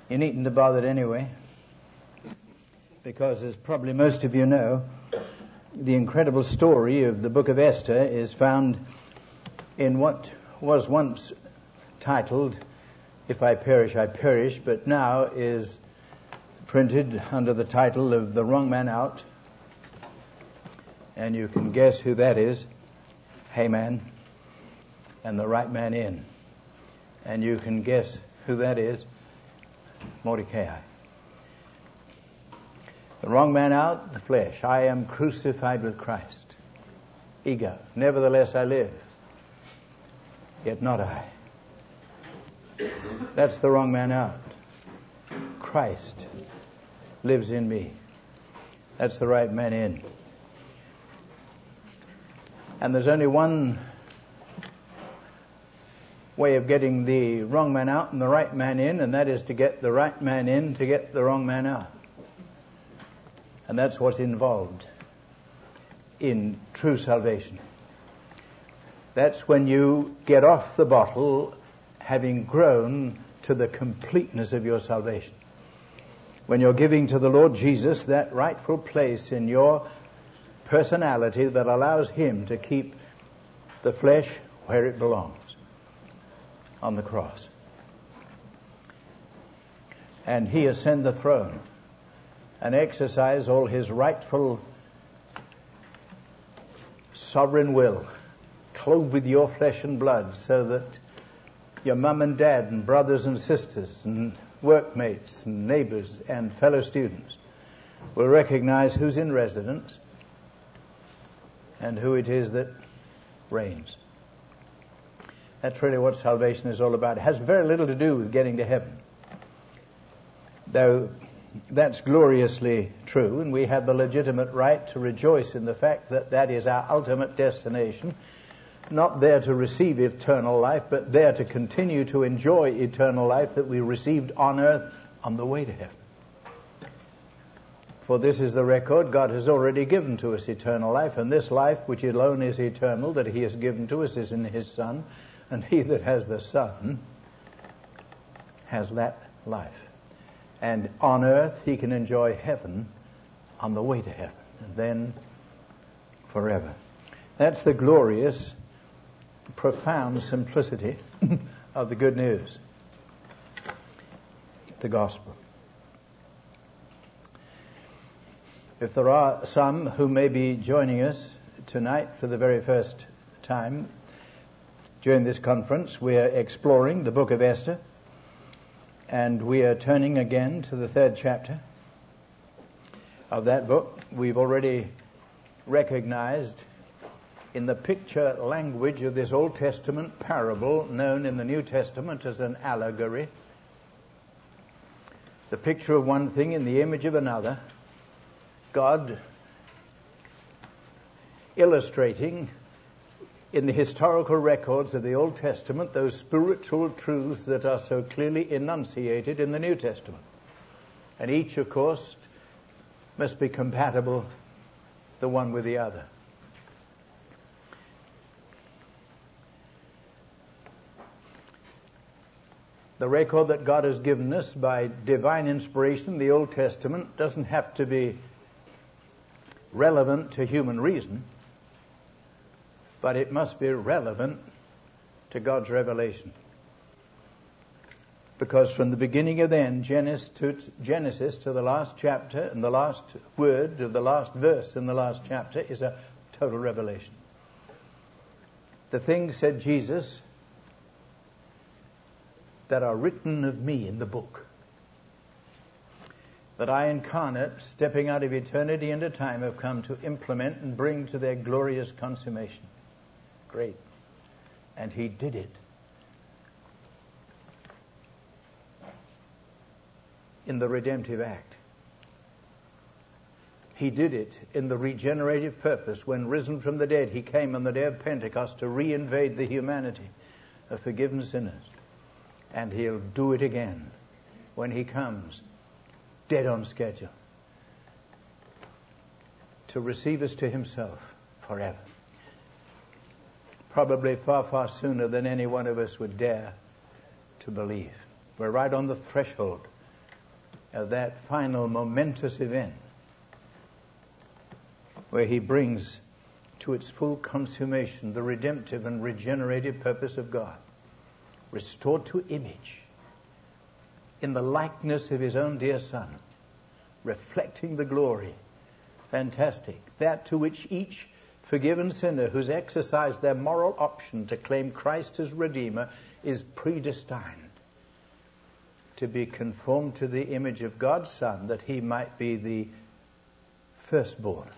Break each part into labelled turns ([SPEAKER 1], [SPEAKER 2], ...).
[SPEAKER 1] You needn't have bothered anyway, because as probably most of you know, the incredible story of the book of Esther is found in what was once titled, If I Perish, I Perish, but now is printed under the title of The Wrong Man Out. And you can guess who that is, Haman, and the right man in. And you can guess who that is, Mordecai. The wrong man out, the flesh. I am crucified with Christ. Ego. Nevertheless I live. Yet not I. That's the wrong man out. Christ lives in me. That's the right man in. And there's only one way of getting the wrong man out and the right man in, and that is to get the right man in to get the wrong man out. And that's what's involved in true salvation. That's when you get off the bottle having grown to the completeness of your salvation. When you're giving to the Lord Jesus that rightful place in your personality that allows Him to keep the flesh where it belongs, on the cross. And He ascend the throne and exercise all His rightful sovereign will, clothed with your flesh and blood, so that your mum and dad and brothers and sisters and workmates and neighbors and fellow students will recognize who's in residence and who it is that reigns. That's really what salvation is all about. It has very little to do with getting to heaven, though that's gloriously true, and we have the legitimate right to rejoice in the fact that that is our ultimate destination, not there to receive eternal life, but there to continue to enjoy eternal life that we received on earth on the way to heaven. For this is the record: God has already given to us eternal life, and this life, which alone is eternal, that He has given to us, is in His Son, and he that has the Son has that life. And on earth he can enjoy heaven on the way to heaven, and then forever. That's the glorious, profound simplicity of the good news, the gospel. If there are some who may be joining us tonight for the very first time during this conference, we are exploring the book of Esther, and we are turning again to the 3rd chapter of that book. We've already recognized in the picture language of this Old Testament parable, known in the New Testament as an allegory, the picture of one thing in the image of another, God illustrating in the historical records of the Old Testament those spiritual truths that are so clearly enunciated in the New Testament. And each, of course, must be compatible the one with the other. The record that God has given us by divine inspiration, the Old Testament, doesn't have to be relevant to human reason, but it must be relevant to God's revelation. Because from the beginning of the end, Genesis to the last chapter, and the last word of the last verse in the last chapter is a total revelation. The things, said Jesus, that are written of me in the book, that I incarnate, stepping out of eternity into time, have come to implement and bring to their glorious consummation. Great. And He did it in the redemptive act. He did it in the regenerative purpose. When risen from the dead, He came on the day of Pentecost to reinvade the humanity of forgiven sinners. And He'll do it again when He comes, dead on schedule, to receive us to Himself forever. Probably far, far sooner than any one of us would dare to believe. We're right on the threshold of that final momentous event where he brings to its full consummation the redemptive and regenerative purpose of God, restored to image in the likeness of his own dear Son, reflecting the glory. Fantastic. That to which each forgiven sinner who's exercised their moral option to claim Christ as Redeemer is predestined to be conformed to the image of God's Son, that he might be the firstborn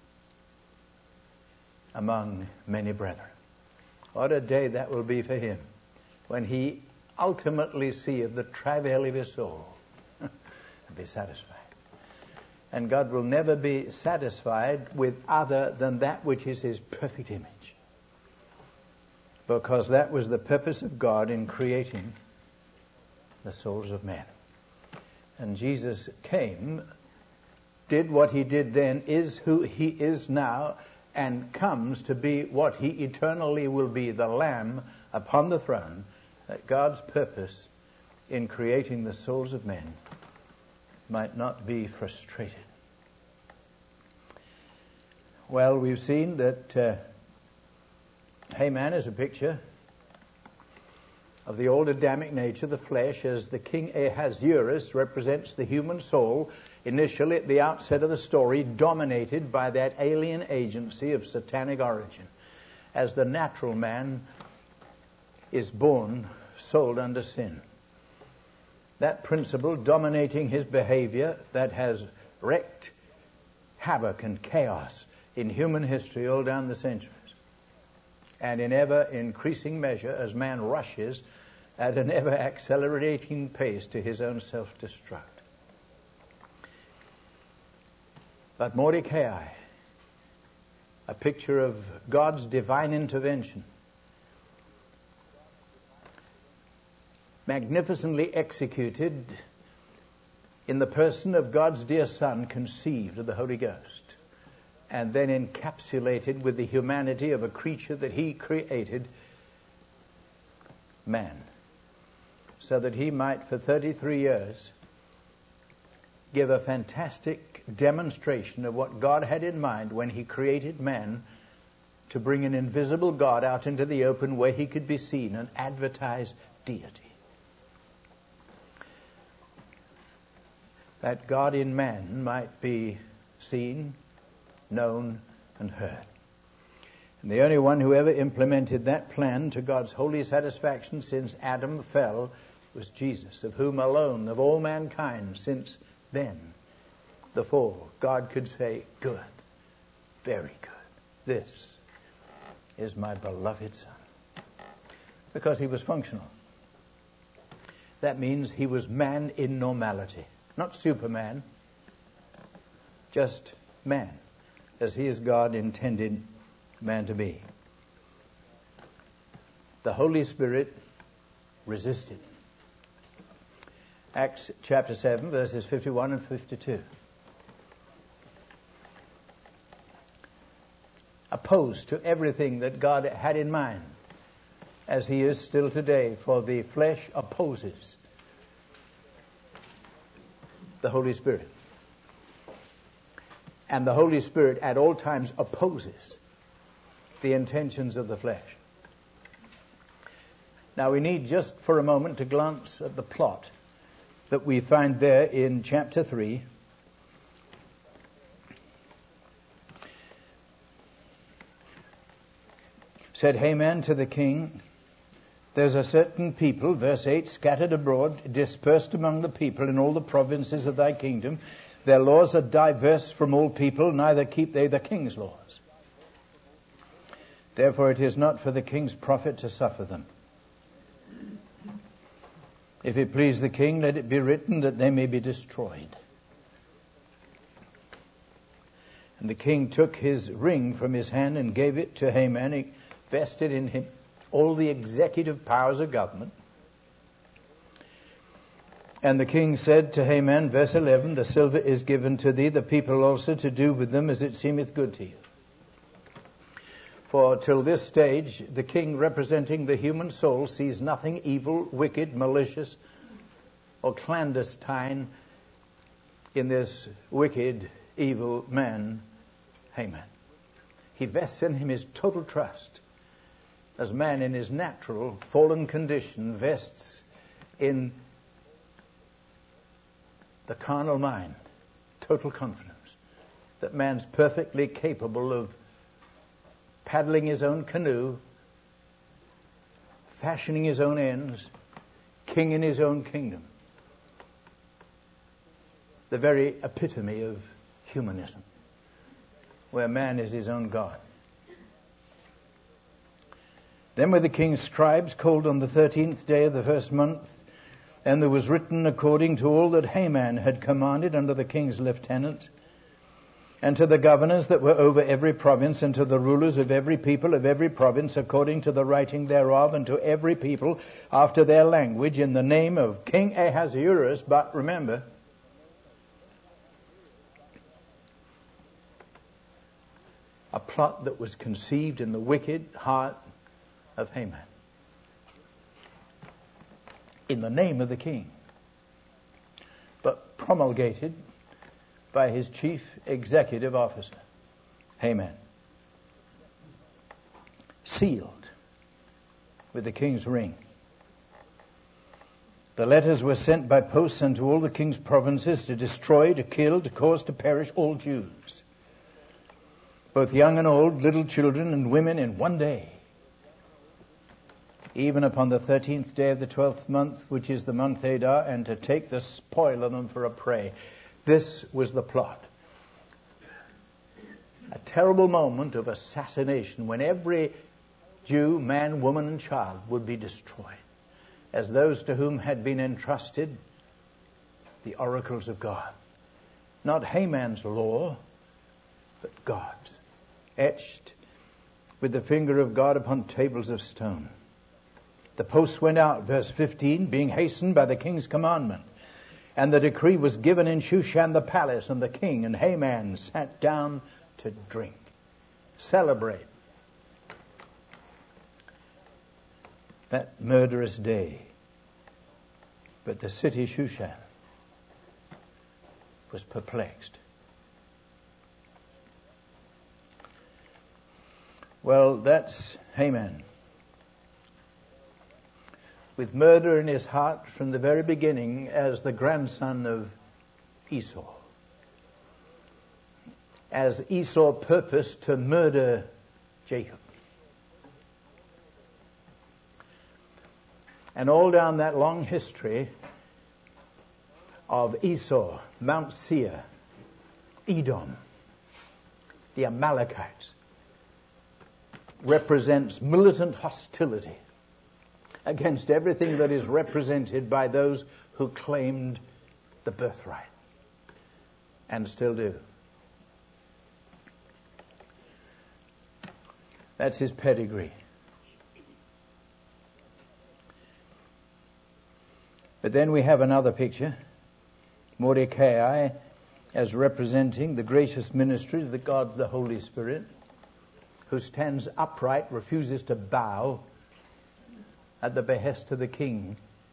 [SPEAKER 1] among many brethren. What a day that will be for him when he ultimately seeth the travail of his soul and be satisfied. And God will never be satisfied with other than that which is his perfect image, because that was the purpose of God in creating the souls of men. And Jesus came, did what he did then, is who he is now, and comes to be what he eternally will be, the Lamb upon the throne, that God's purpose in creating the souls of men might not be frustrated. Well, we've seen that Haman is a picture of the old Adamic nature, the flesh, as the king Ahasuerus represents the human soul, initially at the outset of the story, dominated by that alien agency of satanic origin, as the natural man is born, sold under sin. That principle dominating his behavior that has wreaked havoc and chaos in human history all down the centuries, and in ever increasing measure as man rushes at an ever accelerating pace to his own self-destruct. But Mordecai, a picture of God's divine intervention, magnificently executed in the person of God's dear Son, conceived of the Holy Ghost, and then encapsulated with the humanity of a creature that he created, man, so that he might for 33 years give a fantastic demonstration of what God had in mind when he created man, to bring an invisible God out into the open where he could be seen and advertise deity. That God in man might be seen, known, and heard. And the only one who ever implemented that plan to God's holy satisfaction since Adam fell was Jesus, of whom alone, of all mankind since then, the fall, God could say, good, very good. This is my beloved Son. Because he was functional. That means he was man in normality. Not Superman, just man, as he as God intended man to be. The Holy Spirit resisted. Acts chapter 7, verses 51 and 52. Opposed to everything that God had in mind, as he is still today, for the flesh opposes the Holy Spirit. And the Holy Spirit at all times opposes the intentions of the flesh. Now we need just for a moment to glance at the plot that we find there in chapter 3. Said Haman to the king, there's a certain people, verse 8, scattered abroad, dispersed among the people in all the provinces of thy kingdom. Their laws are diverse from all people, neither keep they the king's laws. Therefore it is not for the king's profit to suffer them. If it please the king, let it be written that they may be destroyed. And the king took his ring from his hand and gave it to Haman. He vested in him all the executive powers of government. And the king said to Haman, verse 11, the silver is given to thee, the people also to do with them as it seemeth good to you. For till this stage, the king representing the human soul sees nothing evil, wicked, malicious, or clandestine in this wicked, evil man, Haman. He vests in him his total trust, as man in his natural, fallen condition vests in the carnal mind total confidence that man's perfectly capable of paddling his own canoe, fashioning his own ends, king in his own kingdom. The very epitome of humanism, where man is his own God. Then were the king's scribes called on the 13th day of the first month, and there was written according to all that Haman had commanded under the king's lieutenants, and to the governors that were over every province, and to the rulers of every people of every province, according to the writing thereof, and to every people after their language, in the name of King Ahasuerus. But remember, a plot that was conceived in the wicked heart of Haman, in the name of the king, but promulgated by his chief executive officer, Haman, sealed with the king's ring. The letters were sent by post unto all the king's provinces to destroy, to kill, to cause to perish all Jews, both young and old, little children and women, in one day, even upon the 13th day of the 12th month, which is the month Adar, and to take the spoil of them for a prey. This was the plot. A terrible moment of assassination when every Jew, man, woman, and child would be destroyed, as those to whom had been entrusted the oracles of God. Not Haman's law, but God's, etched with the finger of God upon tables of stone. The posts went out, verse 15, being hastened by the king's commandment. And the decree was given in Shushan the palace, and the king and Haman sat down to drink, celebrate that murderous day. But the city Shushan was perplexed. Well, that's Haman, with murder in his heart from the very beginning, as the grandson of Esau. As Esau purposed to murder Jacob. And all down that long history of Esau, Mount Seir, Edom, the Amalekites, represents militant hostility against everything that is represented by those who claimed the birthright and still do. That's his pedigree. But then we have another picture, Mordecai as representing the gracious ministry of the God, the Holy Spirit, who stands upright, refuses to bow at the behest of the king.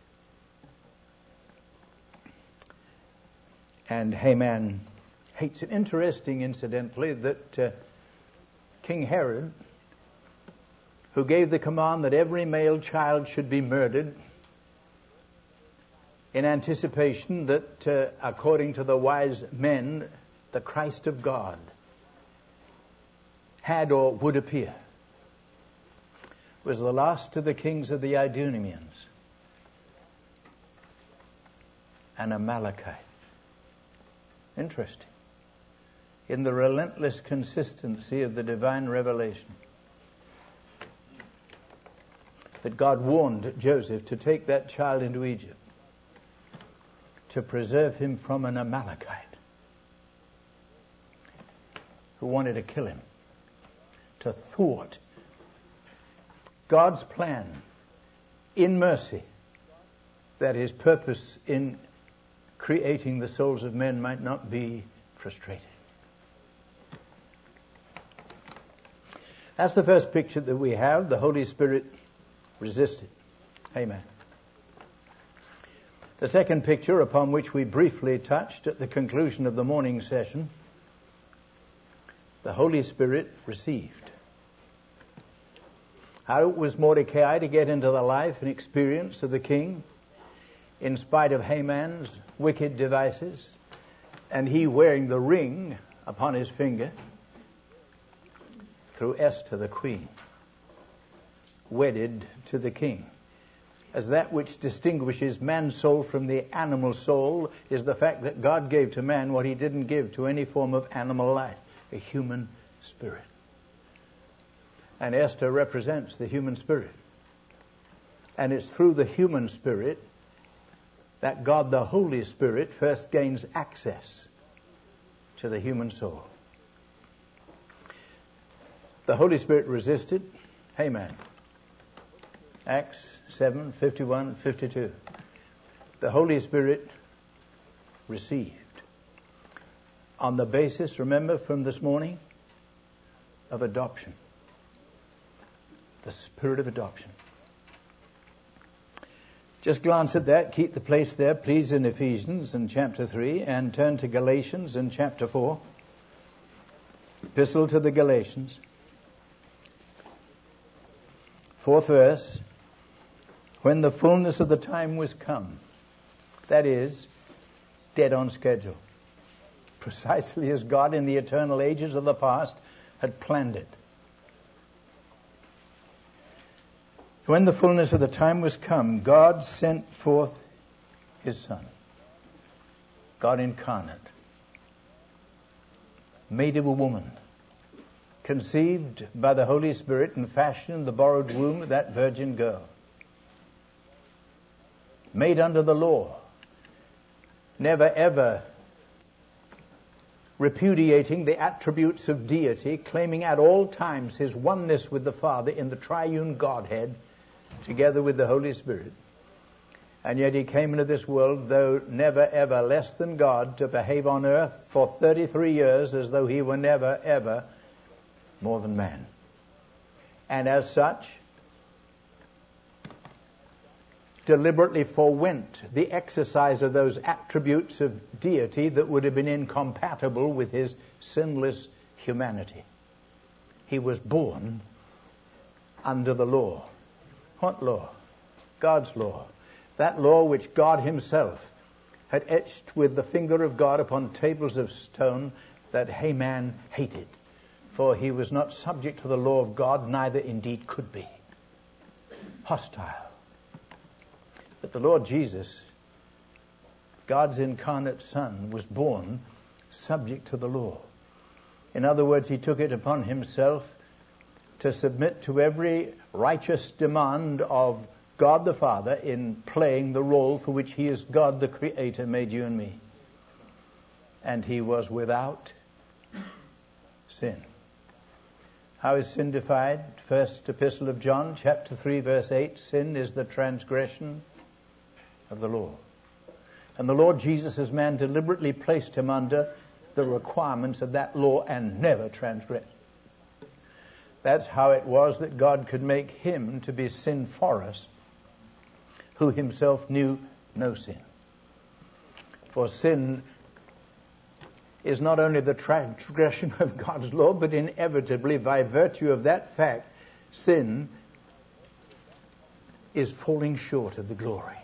[SPEAKER 1] And Haman hates him. Interesting, incidentally, that King Herod, who gave the command that every male child should be murdered, in anticipation that, according to the wise men, the Christ of God had or would appear, was the last of the kings of the Idumeans, an Amalekite. Interesting. In the relentless consistency of the divine revelation, that God warned Joseph to take that child into Egypt, to preserve him from an Amalekite who wanted to kill him, to thwart God's plan in mercy, that his purpose in creating the souls of men might not be frustrated. That's the first picture that we have. The Holy Spirit resisted. Amen. The second picture, upon which we briefly touched at the conclusion of the morning session, the Holy Spirit received. How was Mordecai to get into the life and experience of the king in spite of Haman's wicked devices, and he wearing the ring upon his finger? Through Esther the queen, wedded to the king. As that which distinguishes man's soul from the animal soul is the fact that God gave to man what he didn't give to any form of animal life, a human spirit. And Esther represents the human spirit. And it's through the human spirit that God the Holy Spirit first gains access to the human soul. The Holy Spirit resisted Haman. Acts 7, 51, 52. The Holy Spirit received. On the basis, remember from this morning, of adoption. The spirit of adoption. Just glance at that. Keep the place there, please, in Ephesians in chapter 3, and turn to Galatians in chapter 4. Epistle to the Galatians. 4th verse. When the fullness of the time was come. That is, dead on schedule. Precisely as God in the eternal ages of the past had planned it. When the fullness of the time was come, God sent forth his Son. God incarnate. Made of a woman. Conceived by the Holy Spirit and fashioned in the borrowed womb of that virgin girl. Made under the law. Never ever repudiating the attributes of deity, claiming at all times his oneness with the Father in the triune Godhead, together with the Holy Spirit. And yet he came into this world, though never ever less than God, to behave on earth for 33 years as though he were never ever more than man. And as such, deliberately forwent the exercise of those attributes of deity that would have been incompatible with his sinless humanity. He was born under the law. What law? God's law. That law which God himself had etched with the finger of God upon tables of stone that Haman hated. For he was not subject to the law of God, neither indeed could be. Hostile. But the Lord Jesus, God's incarnate Son, was born subject to the law. In other words, he took it upon himself to submit to every righteous demand of God the Father in playing the role for which he is God the Creator made you and me. And he was without sin. How is sin defined? First Epistle of John, chapter 3, verse 8. Sin is the transgression of the law. And the Lord Jesus as man deliberately placed him under the requirements of that law and never transgressed. That's how it was that God could make him to be sin for us, who himself knew no sin. For sin is not only the transgression of God's law, but inevitably, by virtue of that fact, sin is falling short of the glory.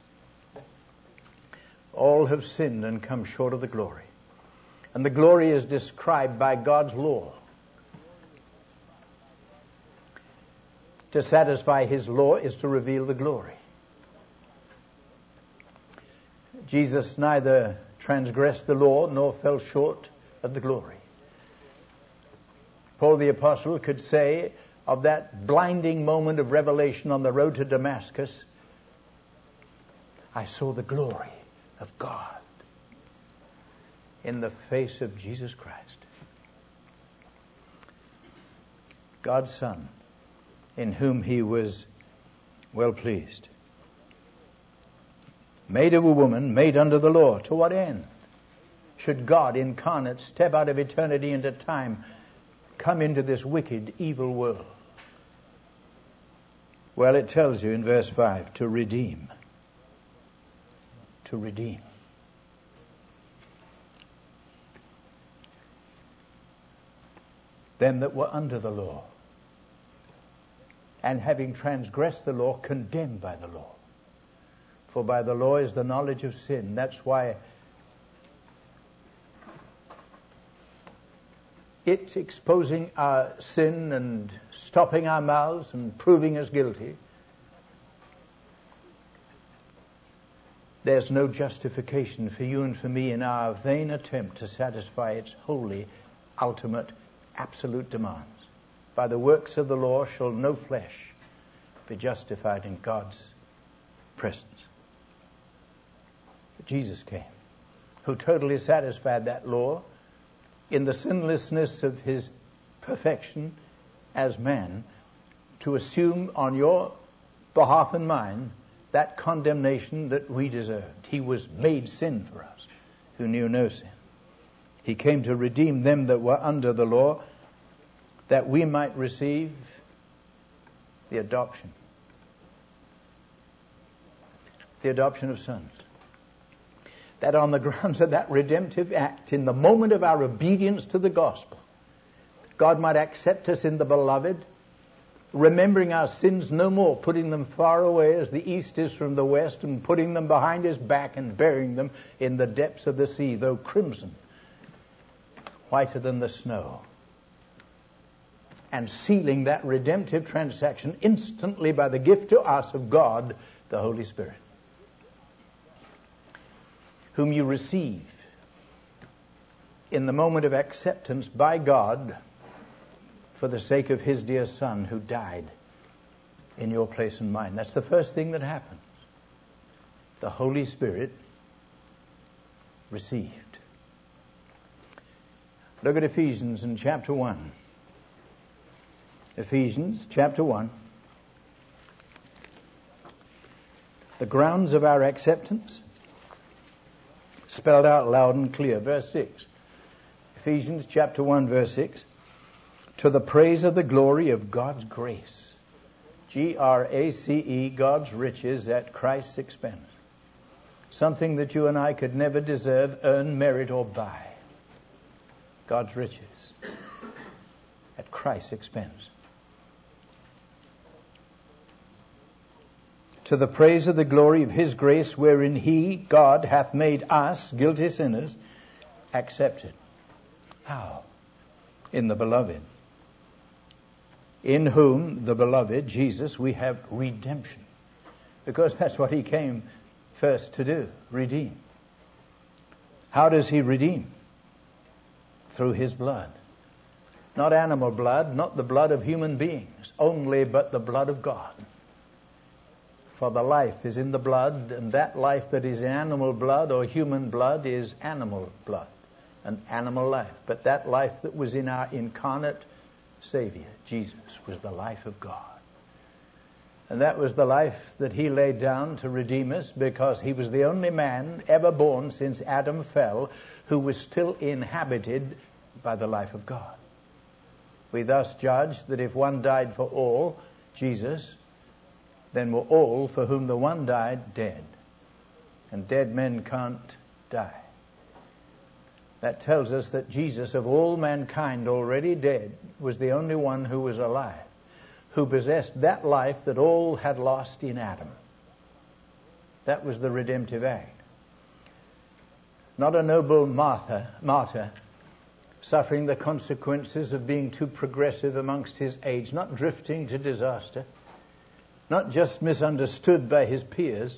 [SPEAKER 1] All have sinned and come short of the glory. And the glory is described by God's law. To satisfy his law is to reveal the glory. Jesus neither transgressed the law nor fell short of the glory. Paul the Apostle could say of that blinding moment of revelation on the road to Damascus, I saw the glory of God in the face of Jesus Christ. God's Son, in whom he was well pleased. Made of a woman, made under the law. To what end? Should God incarnate step out of eternity into time, come into this wicked, evil world? Well, it tells you in verse 5, to redeem. to redeem. Them that were under the law, and having transgressed the law, condemned by the law. For by the law is the knowledge of sin. That's why it's exposing our sin and stopping our mouths and proving us guilty. There's no justification for you and for me in our vain attempt to satisfy its holy, ultimate, absolute demands. By the works of the law shall no flesh be justified in God's presence. But Jesus came, who totally satisfied that law in the sinlessness of his perfection as man, to assume on your behalf and mine that condemnation that we deserved. He was made sin for us, who knew no sin. He came to redeem them that were under the law, that we might receive the adoption of sons. That on the grounds of that redemptive act, in the moment of our obedience to the gospel, God might accept us in the beloved, remembering our sins no more, putting them far away as the east is from the west, and putting them behind his back and burying them in the depths of the sea, though crimson, whiter than the snow. And sealing that redemptive transaction instantly by the gift to us of God, the Holy Spirit, whom you receive in the moment of acceptance by God for the sake of his dear Son who died in your place and mine. That's the first thing that happens. The Holy Spirit received. Look at Ephesians in chapter 1. Ephesians chapter 1. The grounds of our acceptance, spelled out loud and clear. Verse 6. Ephesians chapter 1, verse 6. To the praise of the glory of God's grace. Grace, God's riches at Christ's expense. Something that you and I could never deserve, earn, merit, or buy. God's riches at Christ's expense. To the praise of the glory of his grace, wherein he, God, hath made us, guilty sinners, accepted. How? In the beloved. In whom, the beloved, Jesus, we have redemption. Because that's what he came first to do, redeem. How does he redeem? Through his blood. Not animal blood, not the blood of human beings, only but the blood of God. For the life is in the blood, and that life that is in animal blood or human blood is animal blood, an animal life. But that life that was in our incarnate Savior, Jesus, was the life of God. And that was the life that he laid down to redeem us, because he was the only man ever born since Adam fell who was still inhabited by the life of God. We thus judge that if one died for all, Jesus, then were all for whom the one died dead. And dead men can't die. That tells us that Jesus, of all mankind already dead, was the only one who was alive, who possessed that life that all had lost in Adam. That was the redemptive act. Not a noble martyr, suffering the consequences of being too progressive amongst his age, not drifting to disaster, not just misunderstood by his peers,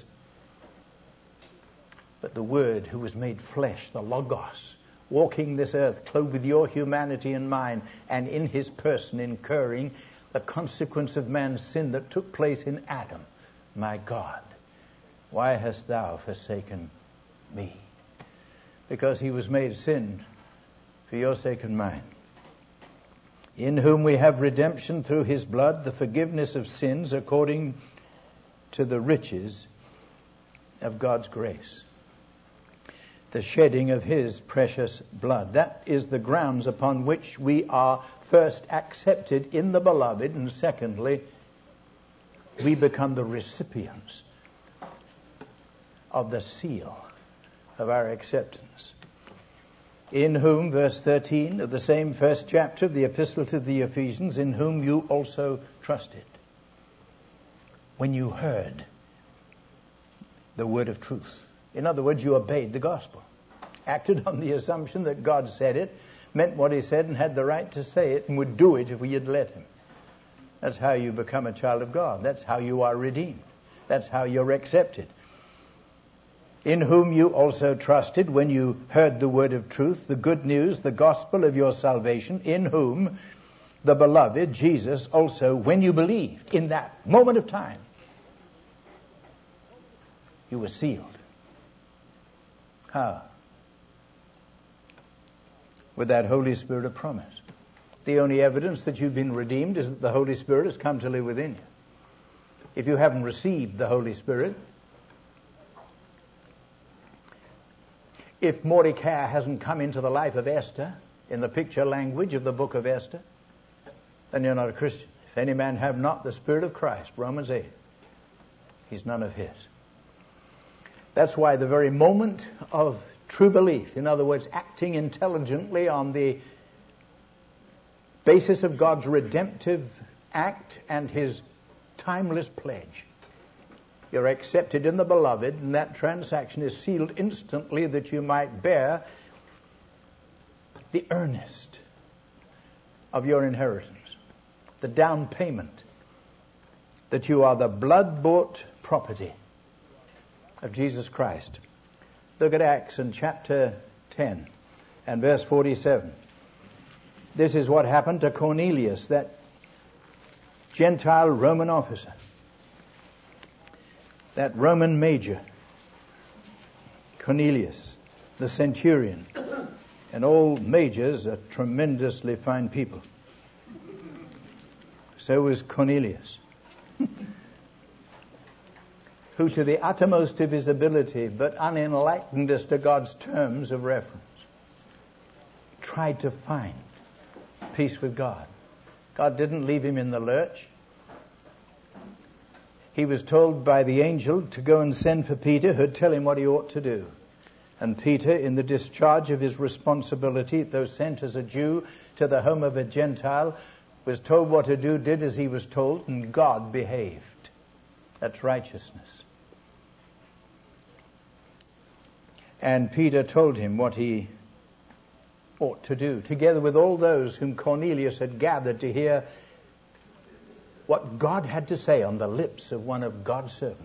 [SPEAKER 1] but the Word who was made flesh, the Logos, walking this earth, clothed with your humanity and mine, and in his person incurring the consequence of man's sin that took place in Adam. My God, why hast thou forsaken me? Because he was made sin for your sake and mine. In whom we have redemption through his blood, the forgiveness of sins according to the riches of God's grace. The shedding of his precious blood. That is the grounds upon which we are first accepted in the beloved, and secondly, we become the recipients of the seal of our acceptance. In whom, verse 13 of the same first chapter of the Epistle to the Ephesians, in whom you also trusted, when you heard the word of truth. In other words, you obeyed the gospel, acted on the assumption that God said it, meant what he said, and had the right to say it, and would do it if we had let him. That's how you become a child of God. That's how you are redeemed. That's how you're accepted. In whom you also trusted when you heard the word of truth, the good news, the gospel of your salvation, in whom the beloved Jesus also, when you believed, in that moment of time, you were sealed. How? With that Holy Spirit of promise. The only evidence that you've been redeemed is that the Holy Spirit has come to live within you. If you haven't received the Holy Spirit, if Mordecai hasn't come into the life of Esther, in the picture language of the book of Esther, then you're not a Christian. If any man have not the Spirit of Christ, Romans 8, he's none of his. That's why the very moment of true belief, in other words, acting intelligently on the basis of God's redemptive act and his timeless pledge, you're accepted in the beloved, and that transaction is sealed instantly that you might bear the earnest of your inheritance, the down payment, that you are the blood-bought property of Jesus Christ. Look at Acts in chapter 10 and verse 47. This is what happened to Cornelius, that Gentile Roman officer, that Roman major, Cornelius, the centurion. And all majors are tremendously fine people. So was Cornelius, who to the uttermost of his ability, but unenlightened as to God's terms of reference, tried to find peace with God. God didn't leave him in the lurch. He was told by the angel to go and send for Peter, who'd tell him what he ought to do. And Peter, in the discharge of his responsibility, though sent as a Jew to the home of a Gentile, was told what to do, did as he was told, and God behaved. That's righteousness. And Peter told him what he ought to do, together with all those whom Cornelius had gathered to hear what God had to say on the lips of one of God's servants.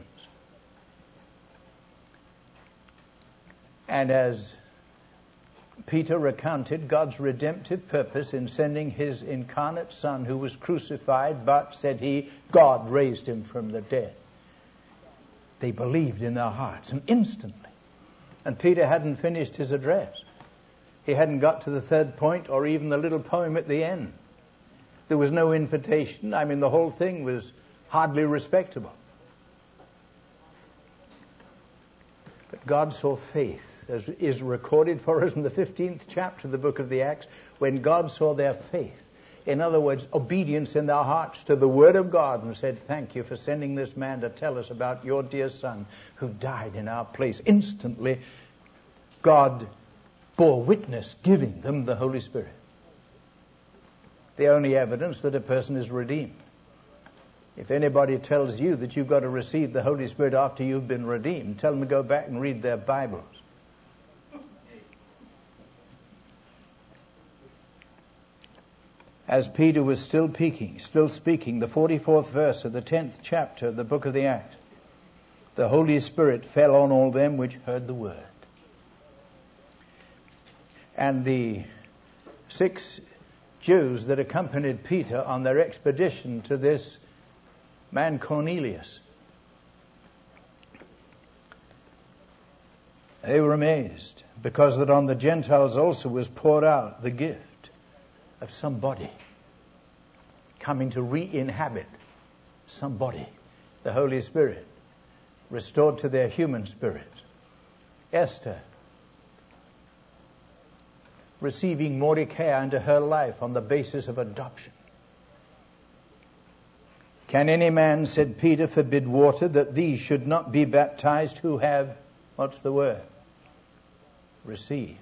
[SPEAKER 1] And as Peter recounted God's redemptive purpose in sending his incarnate Son, who was crucified, but, said he, God raised him from the dead, they believed in their hearts, and instantly. And Peter hadn't finished his address. He hadn't got to the third point or even the little poem at the end. There was no invitation. I mean, the whole thing was hardly respectable. But God saw faith, as is recorded for us in the 15th chapter of the book of the Acts, when God saw their faith. In other words, obedience in their hearts to the word of God, and said, thank you for sending this man to tell us about your dear Son who died in our place. Instantly, God bore witness, giving them the Holy Spirit. The only evidence that a person is redeemed. If anybody tells you that you've got to receive the Holy Spirit after you've been redeemed, tell them to go back and read their Bibles. As Peter was still speaking, the 44th verse of the 10th chapter of the book of the Acts, the Holy Spirit fell on all them which heard the word. And the 6 Jews that accompanied Peter on their expedition to this man Cornelius, they were amazed, because that on the Gentiles also was poured out the gift of somebody coming to re-inhabit somebody, the Holy Spirit, restored to their human spirit. Esther receiving Mordecai into her life on the basis of adoption. Can any man, said Peter, forbid water that these should not be baptized who have What's the word? Received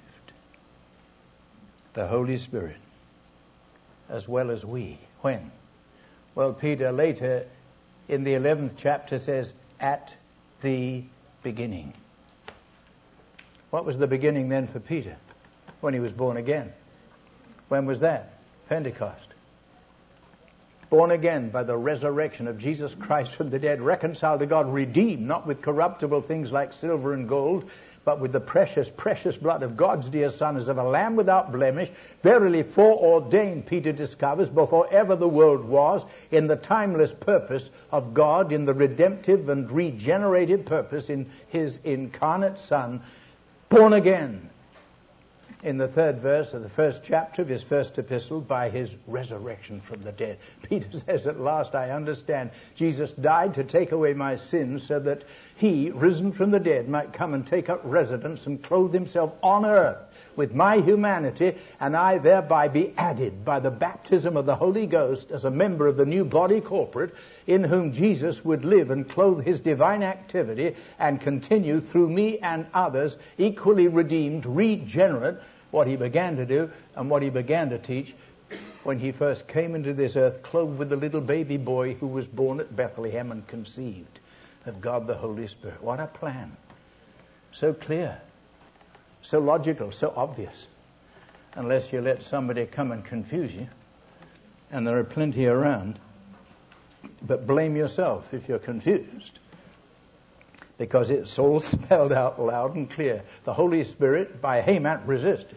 [SPEAKER 1] the Holy Spirit, as well as we. When? Well, Peter later in the 11th chapter says, at the beginning. What was the beginning then for Peter? When he was born again. When was that? Pentecost. Born again by the resurrection of Jesus Christ from the dead, reconciled to God, redeemed, not with corruptible things like silver and gold, but with the precious, precious blood of God's dear Son, as of a lamb without blemish, verily foreordained, Peter discovers, before ever the world was, in the timeless purpose of God, in the redemptive and regenerative purpose in his incarnate Son, born again, in the 3rd verse of the 1st chapter of his first epistle, by his resurrection from the dead. Peter says, at last I understand. Jesus died to take away my sins so that he, risen from the dead, might come and take up residence and clothe himself on earth with my humanity, and I thereby be added by the baptism of the Holy Ghost as a member of the new body corporate, in whom Jesus would live and clothe his divine activity and continue through me and others, equally redeemed, regenerate, what he began to do and what he began to teach when he first came into this earth, clothed with the little baby boy who was born at Bethlehem and conceived of God the Holy Spirit. What a plan. So clear, so logical, so obvious. Unless you let somebody come and confuse you, and there are plenty around. But blame yourself if you're confused, because it's all spelled out loud and clear. The Holy Spirit, by Haman, resisted.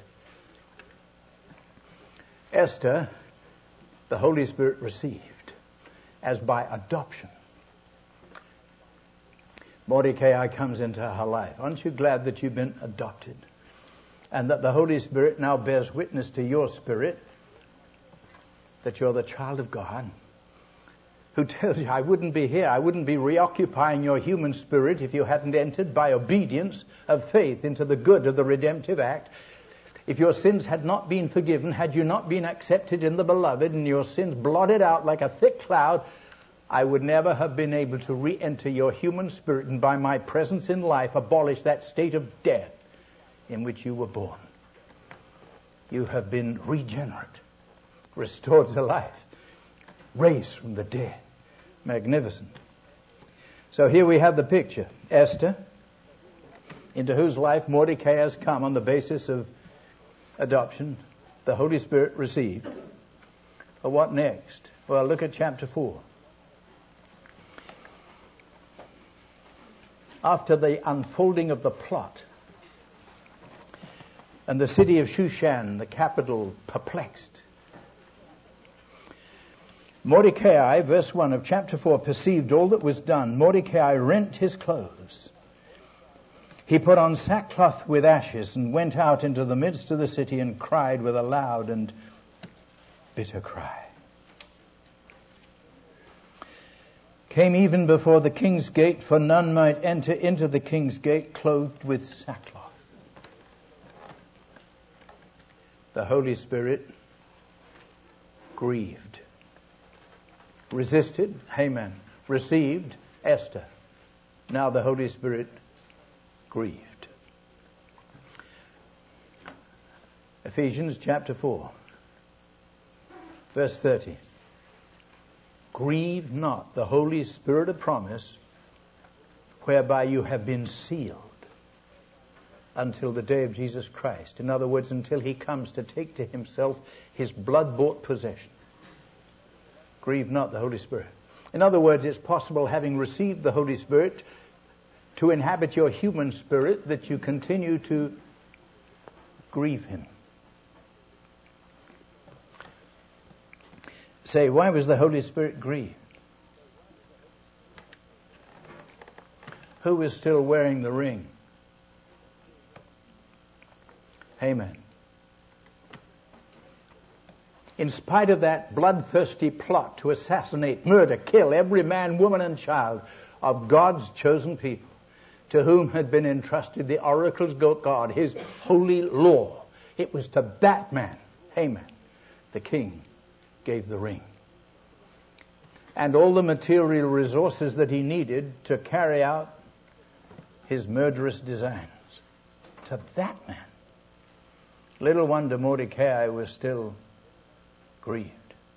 [SPEAKER 1] Esther, the Holy Spirit received, as by adoption. Mordecai comes into her life. Aren't you glad that you've been adopted? And that the Holy Spirit now bears witness to your spirit that you're the child of God, who tells you, I wouldn't be here, I wouldn't be reoccupying your human spirit if you hadn't entered by obedience of faith into the good of the redemptive act. If your sins had not been forgiven, had you not been accepted in the beloved, and your sins blotted out like a thick cloud, I would never have been able to re-enter your human spirit, and by my presence in life abolish that state of death in which you were born. You have been regenerate, restored to life, raised from the dead. Magnificent. So here we have the picture. Esther, into whose life Mordecai has come on the basis of adoption, the Holy Spirit received. But what next? Well, look at chapter 4. After the unfolding of the plot, and the city of Shushan, the capital, perplexed, Mordecai, verse 1 of chapter 4, perceived all that was done. Mordecai rent his clothes. He put on sackcloth with ashes and went out into the midst of the city and cried with a loud and bitter cry. Came even before the king's gate, for none might enter into the king's gate clothed with sackcloth. The Holy Spirit grieved. Resisted Haman, received Esther. Now the Holy Spirit grieved. Ephesians chapter 4, verse 30. Grieve not the Holy Spirit of promise, whereby you have been sealed until the day of Jesus Christ. In other words, until he comes to take to himself his blood-bought possession. Grieve not the Holy Spirit. In other words, it's possible, having received the Holy Spirit, to inhabit your human spirit, that you continue to grieve him. Say, why was the Holy Spirit grieved? Who was still wearing the ring? Haman. In spite of that bloodthirsty plot to assassinate, murder, kill every man, woman, and child of God's chosen people, to whom had been entrusted the oracles of God, his holy law, it was to that man, Haman, the king gave the ring. And all the material resources that he needed to carry out his murderous designs. To that man. Little wonder Mordecai was still grieved.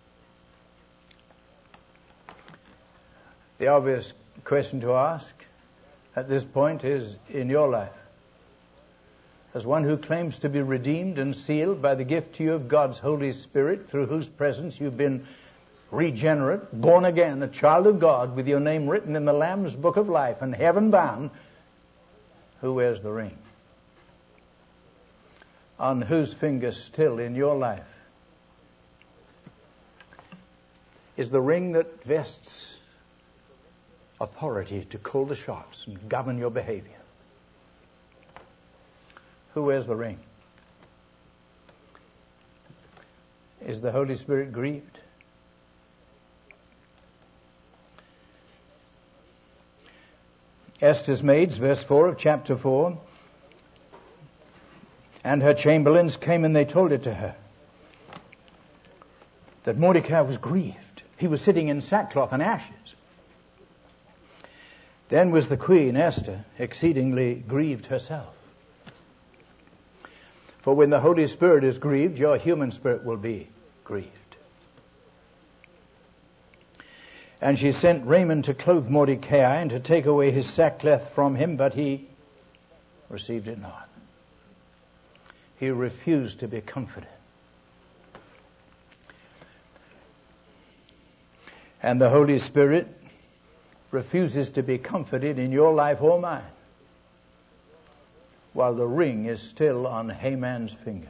[SPEAKER 1] The obvious question to ask at this point is, in your life, as one who claims to be redeemed and sealed by the gift to you of God's Holy Spirit, through whose presence you've been regenerate, born again, a child of God, with your name written in the Lamb's Book of Life and heaven bound, who wears the ring? On whose finger still in your life is the ring that vests authority to call the shots and govern your behavior? Who wears the ring? Is the Holy Spirit grieved? Esther's maids, verse 4 of chapter 4, and her chamberlains came and they told it to her, that Mordecai was grieved. He was sitting in sackcloth and ashes. Then was the queen, Esther, exceedingly grieved herself. For when the Holy Spirit is grieved, your human spirit will be grieved. And she sent Raymond to clothe Mordecai and to take away his sackcloth from him, but he received it not. He refused to be comforted. And the Holy Spirit refuses to be comforted in your life or mine while the ring is still on Haman's finger,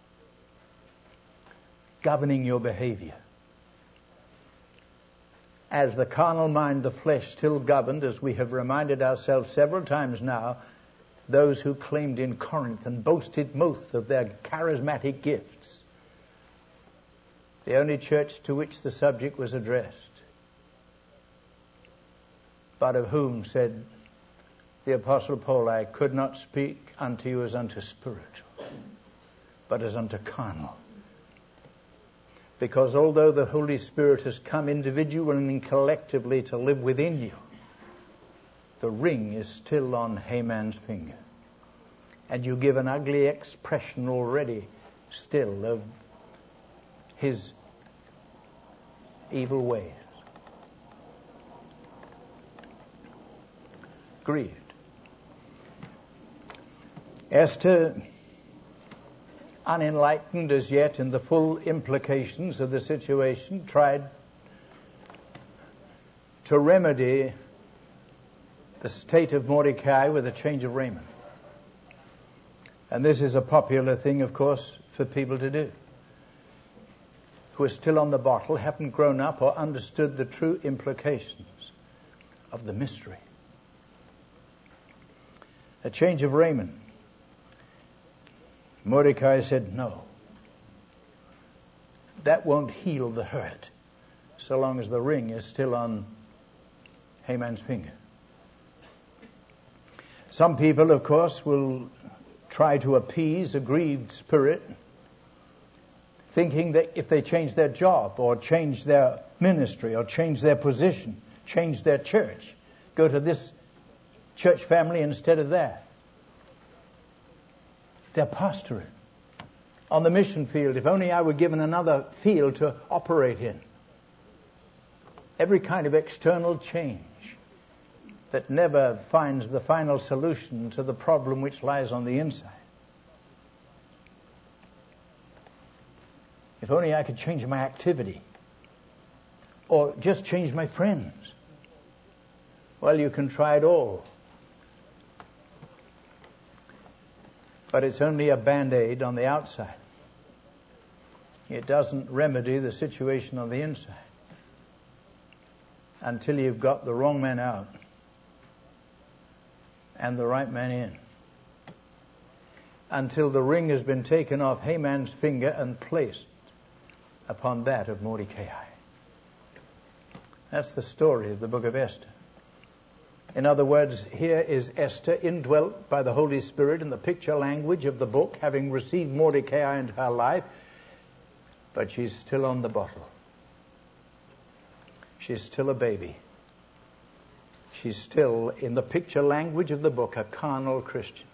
[SPEAKER 1] governing your behavior. As the carnal mind, the flesh, still governed, as we have reminded ourselves several times now, those who claimed in Corinth and boasted most of their charismatic gifts. The only church to which the subject was addressed, but of whom said the Apostle Paul, I could not speak unto you as unto spiritual, but as unto carnal. Because although the Holy Spirit has come individually and collectively to live within you, the ring is still on Haman's finger. And you give an ugly expression already still of his evil ways. Grieved. Esther, unenlightened as yet in the full implications of the situation, tried to remedy the state of Mordecai with a change of raiment. And this is a popular thing, of course, for people to do who are still on the bottle, haven't grown up or understood the true implications of the mystery. A change of raiment. Mordecai said, no. That won't heal the hurt so long as the ring is still on Haman's finger. Some people, of course, will try to appease a grieved spirit, thinking that if they change their job or change their ministry or change their position, change their church, go to this church family instead of that, they're pastoring on the mission field. If only I were given another field to operate in. Every kind of external change that never finds the final solution to the problem which lies on the inside. If only I could change my activity or just change my friends. Well, you can try it all. But it's only a band-aid on the outside. It doesn't remedy the situation on the inside until you've got the wrong man out and the right man in. Until the ring has been taken off Haman's finger and placed upon that of Mordecai. That's the story of the book of Esther. In other words, here is Esther, indwelt by the Holy Spirit in the picture language of the book, having received Mordecai into her life, but she's still on the bottle. She's still a baby. she's still, in the picture language of the book, a carnal Christian.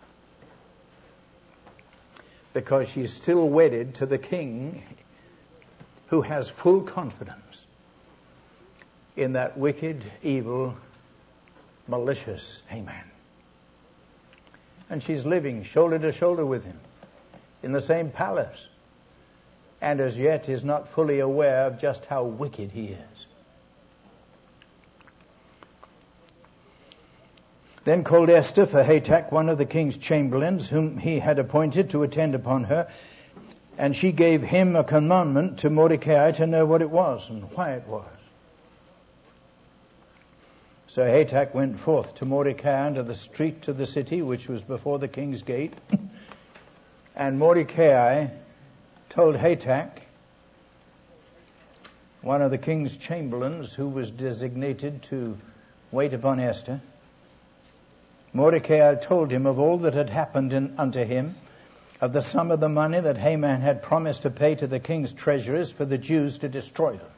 [SPEAKER 1] Because she's still wedded to the king who has full confidence in that wicked, evil, malicious Haman. And she's living shoulder to shoulder with him in the same palace, and as yet is not fully aware of just how wicked he is. Then called Esther for Hatak, one of the king's chamberlains, whom he had appointed to attend upon her, and she gave him a commandment to Mordecai to know what it was and why it was. So Hatak went forth to Mordecai unto the street of the city, which was before the king's gate. And Mordecai told Hatak, one of the king's chamberlains who was designated to wait upon Esther, Mordecai told him of all that had happened unto him, of the sum of the money that Haman had promised to pay to the king's treasurers for the Jews to destroy them.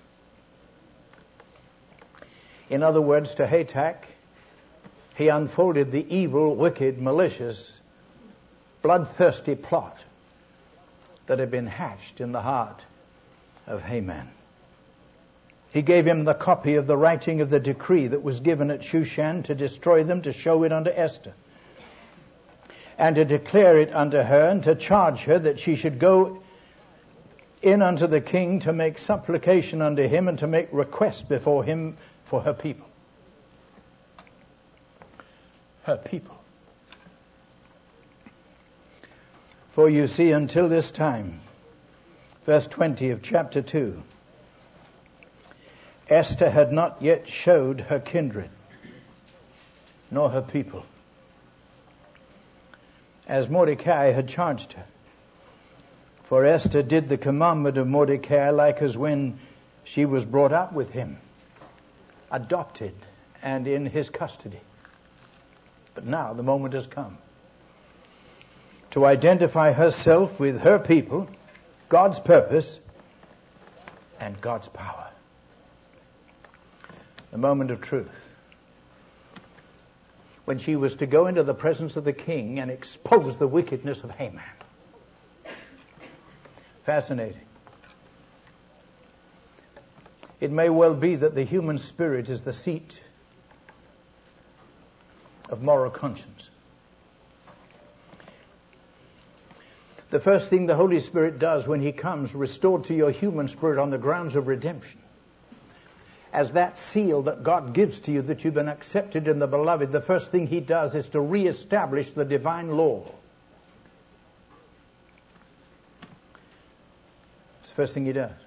[SPEAKER 1] In other words, to Hatak, he unfolded the evil, wicked, malicious, bloodthirsty plot that had been hatched in the heart of Haman. He gave him the copy of the writing of the decree that was given at Shushan to destroy them, to show it unto Esther, and to declare it unto her, and to charge her that she should go in unto the king to make supplication unto him, and to make request before him for her people. Her people. For you see, until this time, verse 20 of chapter 2, Esther had not yet showed her kindred, nor her people, as Mordecai had charged her. For Esther did the commandment of Mordecai like as when she was brought up with him, adopted and in his custody. But now the moment has come to identify herself with her people, God's purpose, and God's power. The moment of truth, when she was to go into the presence of the king and expose the wickedness of Haman. Fascinating. It may well be that the human spirit is the seat of moral conscience. The first thing the Holy Spirit does when he comes, restored to your human spirit on the grounds of redemption, as that seal that God gives to you that you've been accepted in the beloved, the first thing he does is to reestablish the divine law. It's the first thing he does.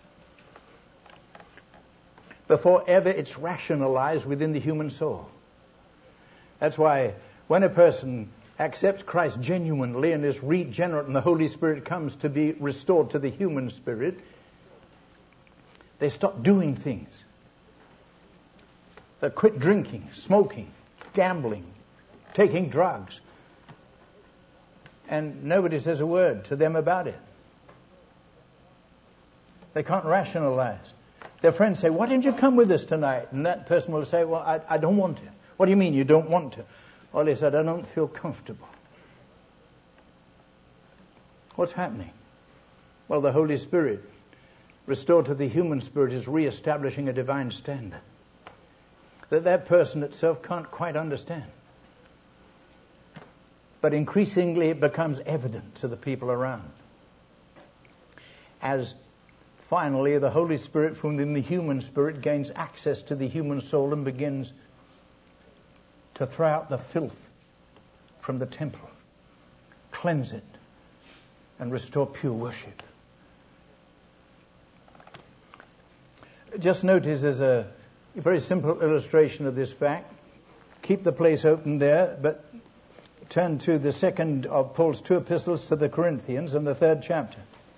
[SPEAKER 1] Before ever it's rationalized within the human soul. That's why when a person accepts Christ genuinely and is regenerate and the Holy Spirit comes to be restored to the human spirit, they stop doing things. They quit drinking, smoking, gambling, taking drugs. And nobody says a word to them about it. They can't rationalize. Their friends say, why didn't you come with us tonight? And that person will say, well, I don't want to. What do you mean you don't want to? Well, he said, I don't feel comfortable. What's happening? Well, the Holy Spirit, restored to the human spirit, is reestablishing a divine standard that person itself can't quite understand. But increasingly it becomes evident to the people around. As finally the Holy Spirit from within the human spirit gains access to the human soul and begins to throw out the filth from the temple, cleanse it, and restore pure worship. Just notice there's a very simple illustration of this fact. Keep the place open there, but turn to the second of Paul's two epistles to the Corinthians in the 3rd chapter.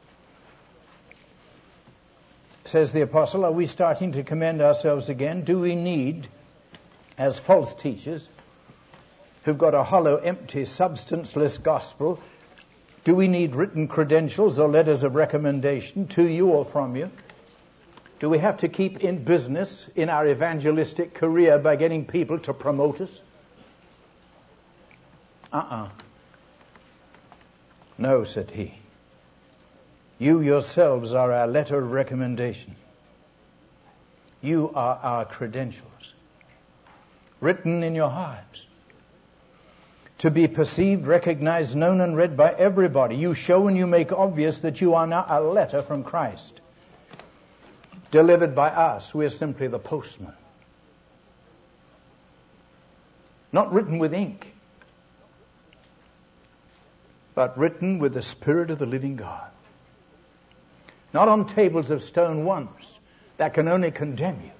[SPEAKER 1] Says the apostle, are we starting to commend ourselves again? Do we need, as false teachers, who've got a hollow, empty, substanceless gospel, do we need written credentials or letters of recommendation to you or from you? Do we have to keep in business in our evangelistic career by getting people to promote us? No, said he. You yourselves are our letter of recommendation. You are our credentials, written in your hearts, to be perceived, recognized, known, and read by everybody. You show and you make obvious that you are now a letter from Christ, delivered by us. We are simply the postman. Not written with ink, but written with the Spirit of the living God. Not on tables of stone once, that can only condemn you.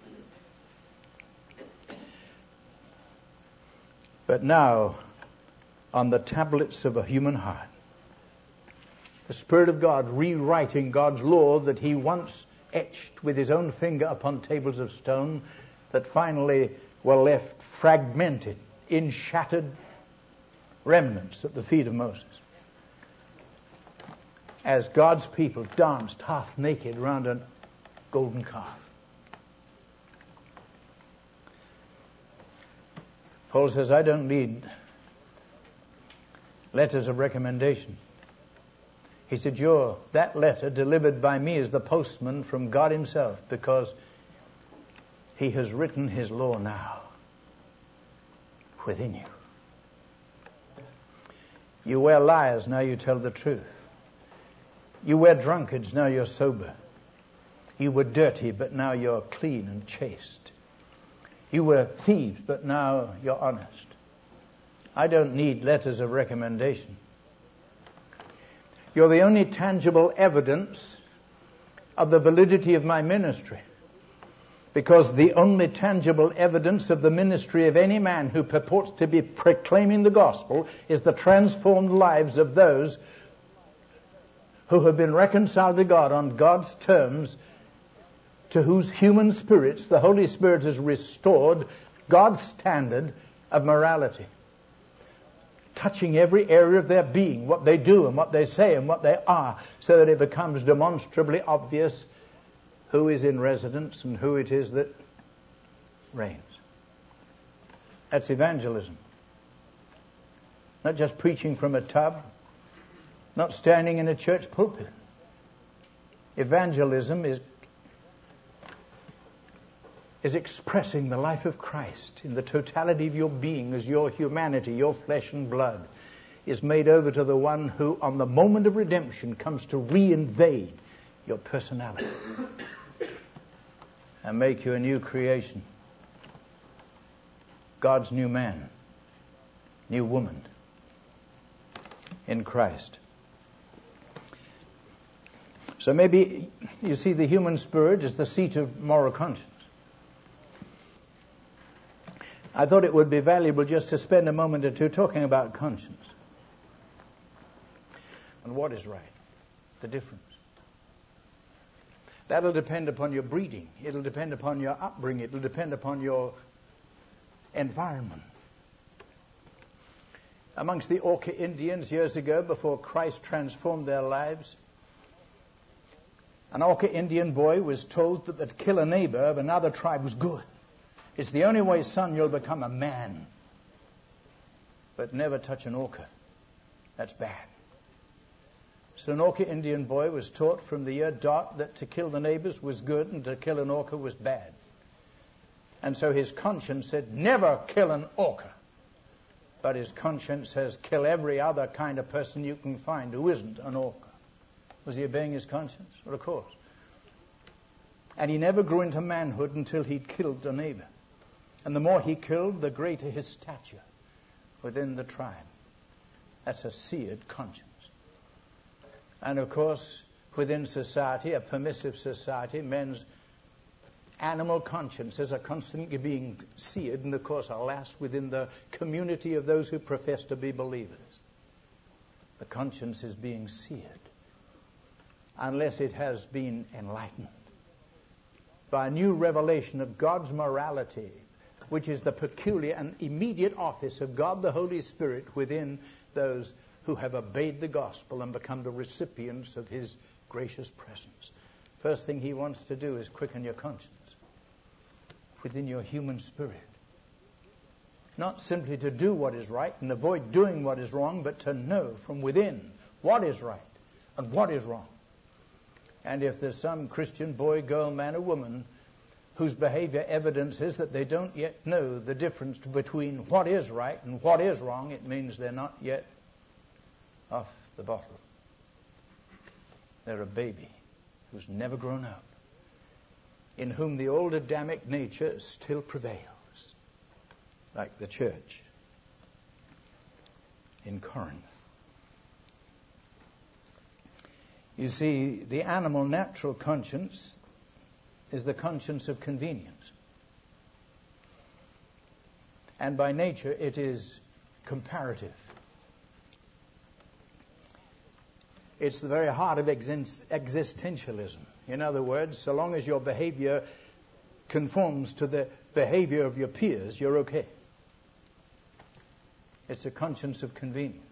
[SPEAKER 1] But now, on the tablets of a human heart, the Spirit of God rewriting God's law that he once etched with his own finger upon tables of stone that finally were left fragmented in shattered remnants at the feet of Moses. As God's people danced half naked round a golden calf. Paul says, I don't need letters of recommendation. He said, that letter delivered by me is the postman from God himself, because he has written his law now within you. You were liars, now you tell the truth. You were drunkards, now you're sober. You were dirty, but now you're clean and chaste. You were thieves, but now you're honest. I don't need letters of recommendation. You're the only tangible evidence of the validity of my ministry, because the only tangible evidence of the ministry of any man who purports to be proclaiming the gospel is the transformed lives of those who have been reconciled to God on God's terms, to whose human spirits the Holy Spirit has restored God's standard of morality, touching every area of their being, what they do and what they say and what they are, so that it becomes demonstrably obvious who is in residence and who it is that reigns. That's evangelism. Not just preaching from a tub, not standing in a church pulpit. Evangelism is expressing the life of Christ in the totality of your being, as your humanity, your flesh and blood, is made over to the one who, on the moment of redemption, comes to reinvade your personality and make you a new creation. God's new man, new woman in Christ. So maybe, you see, the human spirit is the seat of moral conscience. I thought it would be valuable just to spend a moment or two talking about conscience. And what is right? The difference. That'll depend upon your breeding. It'll depend upon your upbringing. It'll depend upon your environment. Amongst the Auca Indians years ago, before Christ transformed their lives, an Auca Indian boy was told that to kill a neighbor of another tribe was good. It's the only way, son, you'll become a man. But never touch an Auca. That's bad. So an Auca Indian boy was taught from the year dot that to kill the neighbors was good and to kill an Auca was bad. And so his conscience said, never kill an Auca. But his conscience says, kill every other kind of person you can find who isn't an Auca. Was he obeying his conscience? Well, of course. And he never grew into manhood until he'd killed a neighbor. And the more he killed, the greater his stature within the tribe. That's a seared conscience. And of course, within society, a permissive society, men's animal consciences are constantly being seared, and of course, alas, within the community of those who profess to be believers, the conscience is being seared unless it has been enlightened by a new revelation of God's morality, which is the peculiar and immediate office of God the Holy Spirit within those who have obeyed the gospel and become the recipients of his gracious presence. First thing he wants to do is quicken your conscience within your human spirit. Not simply to do what is right and avoid doing what is wrong, but to know from within what is right and what is wrong. And if there's some Christian boy, girl, man, or woman whose behavior evidences that they don't yet know the difference between what is right and what is wrong, it means they're not yet off the bottle. They're a baby who's never grown up, in whom the old Adamic nature still prevails, like the church in Corinth. You see, the animal natural conscience is the conscience of convenience. And by nature, it is comparative. It's the very heart of existentialism. In other words, so long as your behavior conforms to the behavior of your peers, you're okay. It's a conscience of convenience.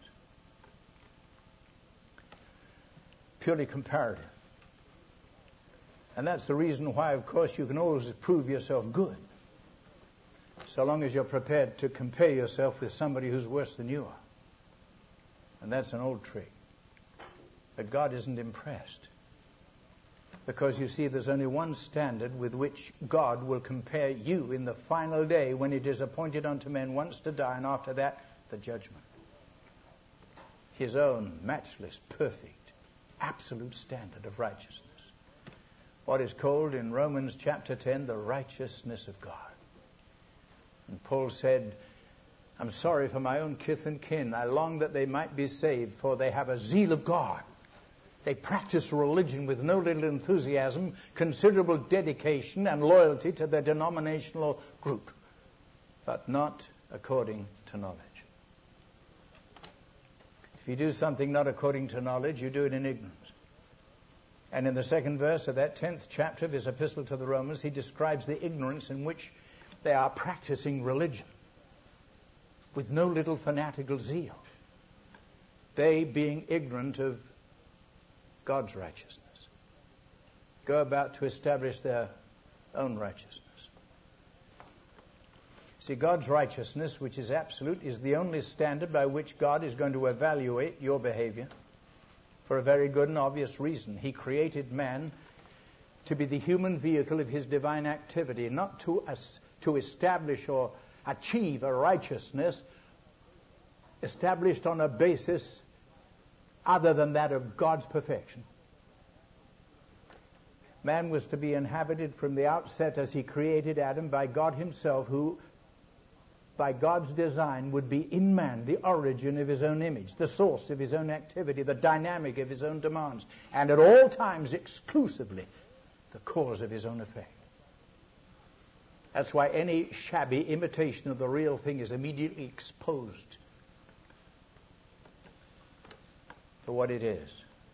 [SPEAKER 1] Purely comparative. And that's the reason why, of course, you can always prove yourself good, so long as you're prepared to compare yourself with somebody who's worse than you are. And that's an old trick. But God isn't impressed. Because, you see, there's only one standard with which God will compare you in the final day, when it is appointed unto men once to die, and after that, the judgment. His own matchless, perfect, absolute standard of righteousness. What is called in Romans chapter 10 the righteousness of God. And Paul said, I'm sorry for my own kith and kin. I long that they might be saved, for they have a zeal of God. They practice religion with no little enthusiasm, considerable dedication and loyalty to their denominational group, but not according to knowledge. If you do something not according to knowledge, you do it in ignorance. And in the second verse of that 10th chapter of his epistle to the Romans, he describes the ignorance in which they are practicing religion with no little fanatical zeal. They, being ignorant of God's righteousness, go about to establish their own righteousness. See, God's righteousness, which is absolute, is the only standard by which God is going to evaluate your behavior, for a very good and obvious reason. He created man to be the human vehicle of his divine activity, not to establish or achieve a righteousness established on a basis other than that of God's perfection. Man was to be inhabited from the outset, as he created Adam, by God himself, who by God's design would be in man the origin of his own image, the source of his own activity, the dynamic of his own demands, and at all times exclusively the cause of his own effect. That's why any shabby imitation of the real thing is immediately exposed for what it is.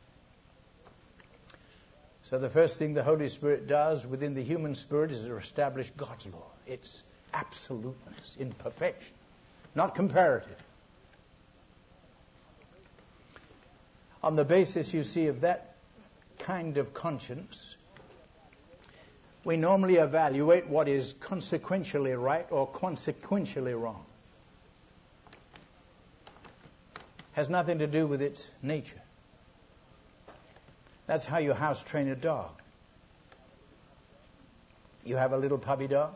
[SPEAKER 1] So the first thing the Holy Spirit does within the human spirit is to establish God's law. It's absoluteness in perfection, not comparative. On the basis, you see, of that kind of conscience, we normally evaluate what is consequentially right or consequentially wrong. Has nothing to do with its nature. That's how you house train a dog. You have a little puppy dog,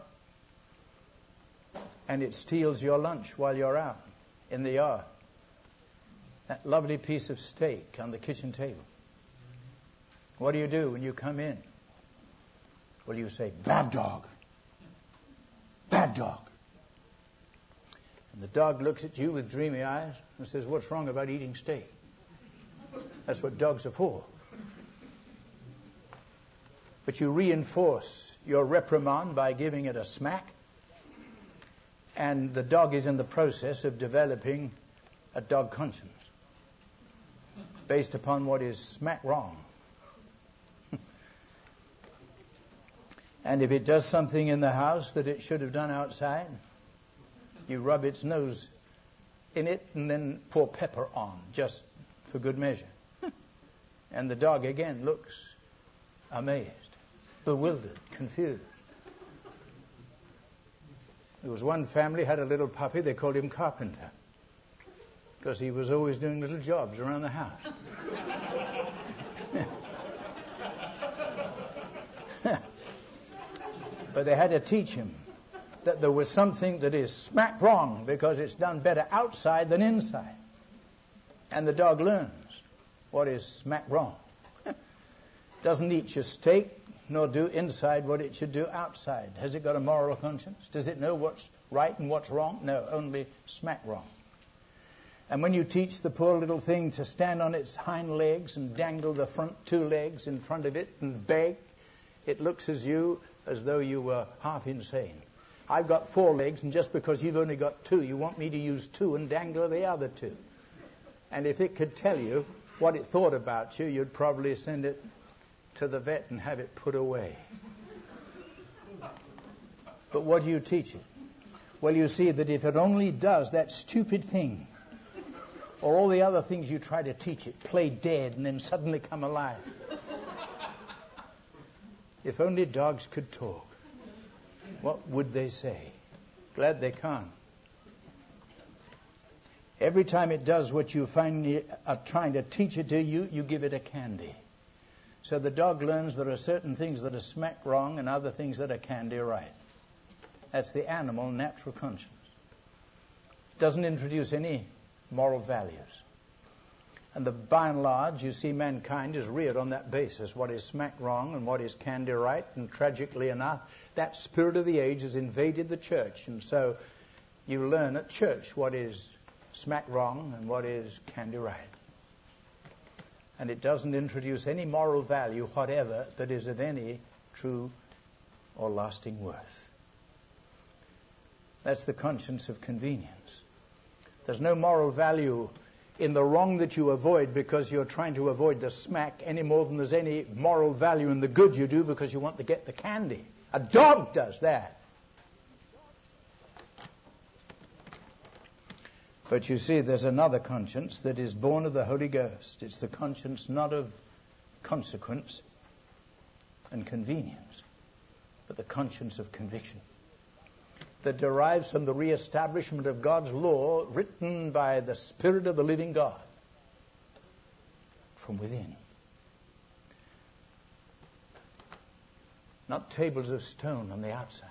[SPEAKER 1] and it steals your lunch while you're out in the yard. That lovely piece of steak on the kitchen table. What do you do when you come in? Well, you say, bad dog. Bad dog. And the dog looks at you with dreamy eyes and says, what's wrong about eating steak? That's what dogs are for. But you reinforce your reprimand by giving it a smack, and the dog is in the process of developing a dog conscience based upon what is smack wrong. And if it does something in the house that it should have done outside, you rub its nose in it and then pour pepper on, just for good measure. And the dog again looks amazed, bewildered, confused. There was one family had a little puppy, they called him Carpenter, because he was always doing little jobs around the house. But they had to teach him that there was something that is smack wrong because it's done better outside than inside. And the dog learns what is smack wrong. Doesn't eat your steak, nor do inside what it should do outside. Has it got a moral conscience? Does it know what's right and what's wrong? No, only smack wrong. And when you teach the poor little thing to stand on its hind legs and dangle the front two legs in front of it and beg, it looks as though you were half insane. I've got 4 legs, and just because you've only got 2, you want me to use 2 and dangle the other 2. And if it could tell you what it thought about you, you'd probably send it to the vet and have it put away. But what do you teach it? Well, you see that if it only does that stupid thing, or all the other things you try to teach it, play dead and then suddenly come alive. If only dogs could talk, what would they say? Glad they can't. Every time it does what you finally are trying to teach it to you, you give it a candy. So the dog learns there are certain things that are smack wrong and other things that are candy right. That's the animal natural conscience. It doesn't introduce any moral values. And by and large, you see mankind is reared on that basis. What is smack wrong and what is candy right. And tragically enough, that spirit of the age has invaded the church. And so you learn at church what is smack wrong and what is candy right. And it doesn't introduce any moral value whatever that is of any true or lasting worth. That's the conscience of convenience. There's no moral value in the wrong that you avoid because you're trying to avoid the smack any more than there's any moral value in the good you do because you want to get the candy. A dog does that. But you see, there's another conscience that is born of the Holy Ghost. It's the conscience not of consequence and convenience, but the conscience of conviction that derives from the reestablishment of God's law written by the Spirit of the living God from within. Not tables of stone on the outside.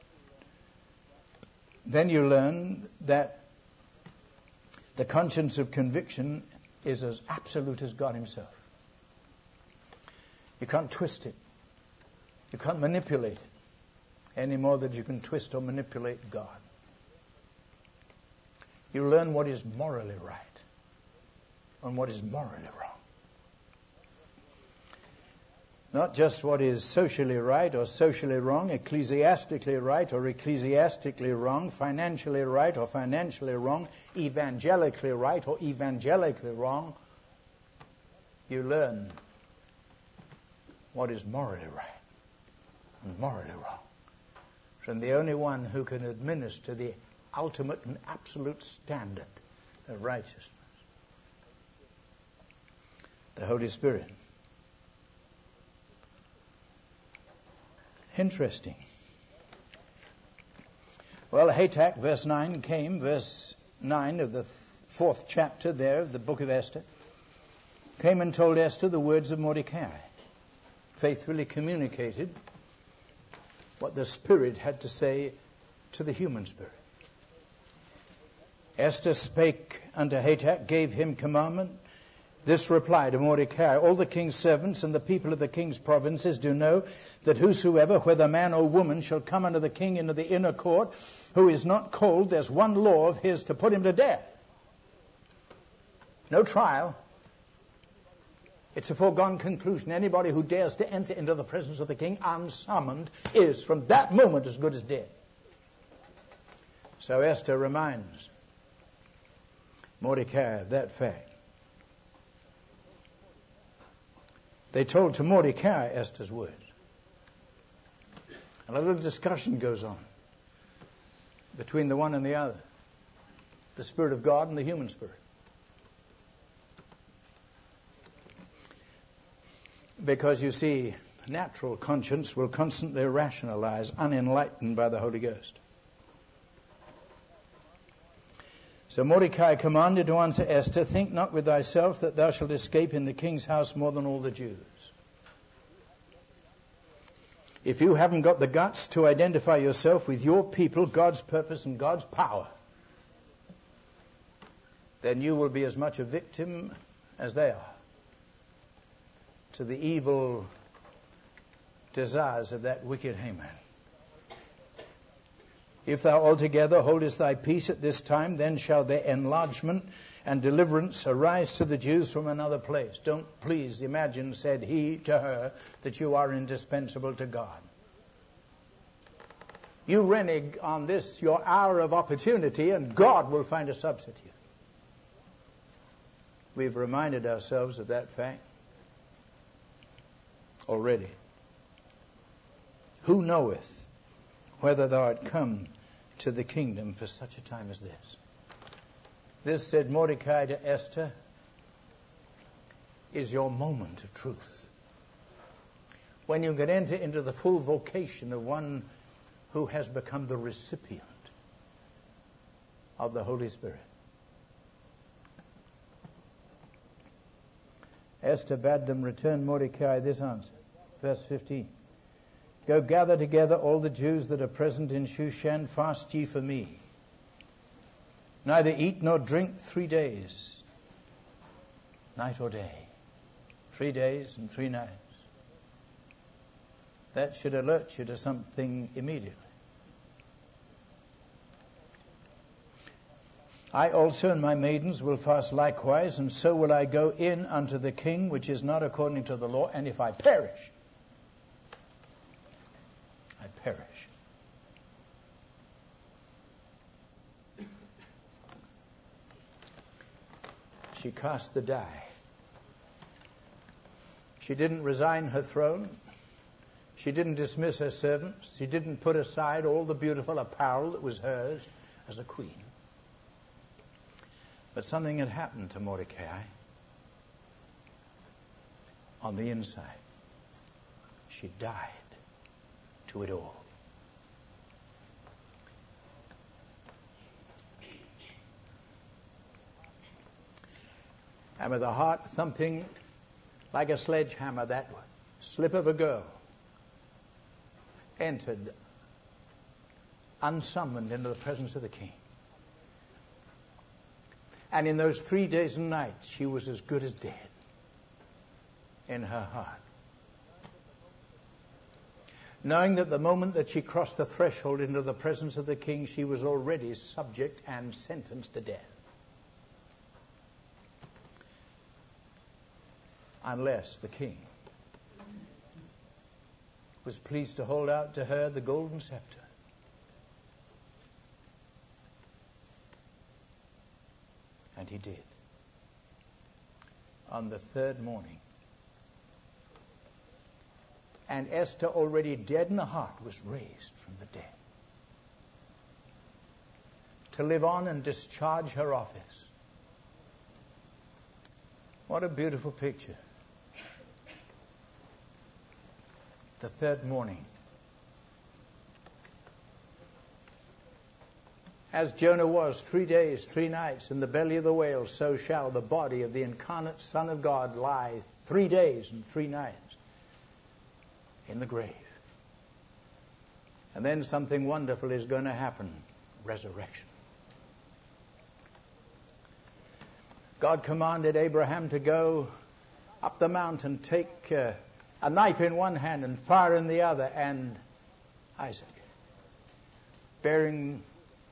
[SPEAKER 1] Then you learn that the conscience of conviction is as absolute as God himself. You can't twist it. You can't manipulate it any more than you can twist or manipulate God. You learn what is morally right and what is morally wrong. Not just what is socially right or socially wrong, ecclesiastically right or ecclesiastically wrong, financially right or financially wrong, evangelically right or evangelically wrong. You learn what is morally right and morally wrong from the only one who can administer the ultimate and absolute standard of righteousness, the Holy Spirit. Interesting. Well, Hatak, verse 9, verse 9 of the 4th chapter there of the book of Esther, came and told Esther the words of Mordecai, faithfully communicated what the Spirit had to say to the human spirit. Esther spake unto Hatak, gave him commandment. This reply to Mordecai, all the king's servants and the people of the king's provinces do know that whosoever, whether man or woman, shall come unto the king into the inner court, who is not called, there's one law of his to put him to death. No trial. It's a foregone conclusion. Anybody who dares to enter into the presence of the king unsummoned is from that moment as good as dead. So Esther reminds Mordecai of that fact. They told to Mordecai Esther's words. And a little discussion goes on between the one and the other, the Spirit of God and the human spirit. Because you see, natural conscience will constantly rationalize, unenlightened by the Holy Ghost. So Mordecai commanded to answer Esther, "Think not with thyself that thou shalt escape in the king's house more than all the Jews." If you haven't got the guts to identify yourself with your people, God's purpose and God's power, then you will be as much a victim as they are to the evil desires of that wicked Haman. If thou altogether holdest thy peace at this time, then shall their enlargement and deliverance arise to the Jews from another place. Don't please imagine, said he to her, that you are indispensable to God. You renege on this, your hour of opportunity, and God will find a substitute. We've reminded ourselves of that fact already. Who knoweth whether thou art come to the kingdom for such a time as this? This, said Mordecai to Esther, is your moment of truth. When you can enter into the full vocation of one who has become the recipient of the Holy Spirit. Esther bade them return Mordecai this answer. Verse 15. Go gather together all the Jews that are present in Shushan, fast ye for me. Neither eat nor drink 3 days, night or day. 3 days and 3 nights. That should alert you to something immediately. I also and my maidens will fast likewise, and so will I go in unto the king, which is not according to the law, and if I perish, I perish. She cast the die. She didn't resign her throne. She didn't dismiss her servants. She didn't put aside all the beautiful apparel that was hers as a queen. But something had happened to Mordecai on the inside. She died to it all. And with a heart thumping like a sledgehammer, that slip of a girl entered unsummoned into the presence of the king. And in those 3 days and nights, she was as good as dead in her heart. Knowing that the moment that she crossed the threshold into the presence of the king, she was already subject and sentenced to death. Unless the king was pleased to hold out to her the golden scepter. And he did. On the 3rd morning. And Esther, already dead in the heart, was raised from the dead to live on and discharge her office. What a beautiful picture. The 3rd morning. As Jonah was 3 days, 3 nights in the belly of the whale, so shall the body of the incarnate Son of God lie 3 days and 3 nights in the grave. And then something wonderful is going to happen. Resurrection. God commanded Abraham to go up the mountain, take a knife in one hand and fire in the other, and Isaac, bearing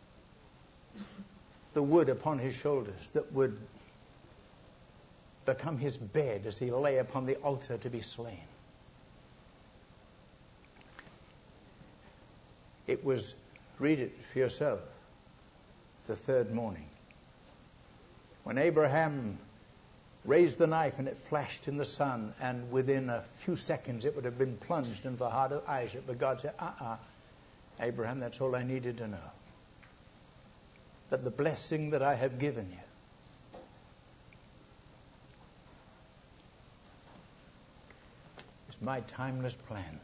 [SPEAKER 1] the wood upon his shoulders that would become his bed as he lay upon the altar to be slain. It was, read it for yourself, the 3rd morning. When Abraham raised the knife and it flashed in the sun, and within a few seconds it would have been plunged into the heart of Isaac. But God said, Abraham, that's all I needed to know. That the blessing that I have given you is It's my timeless plan.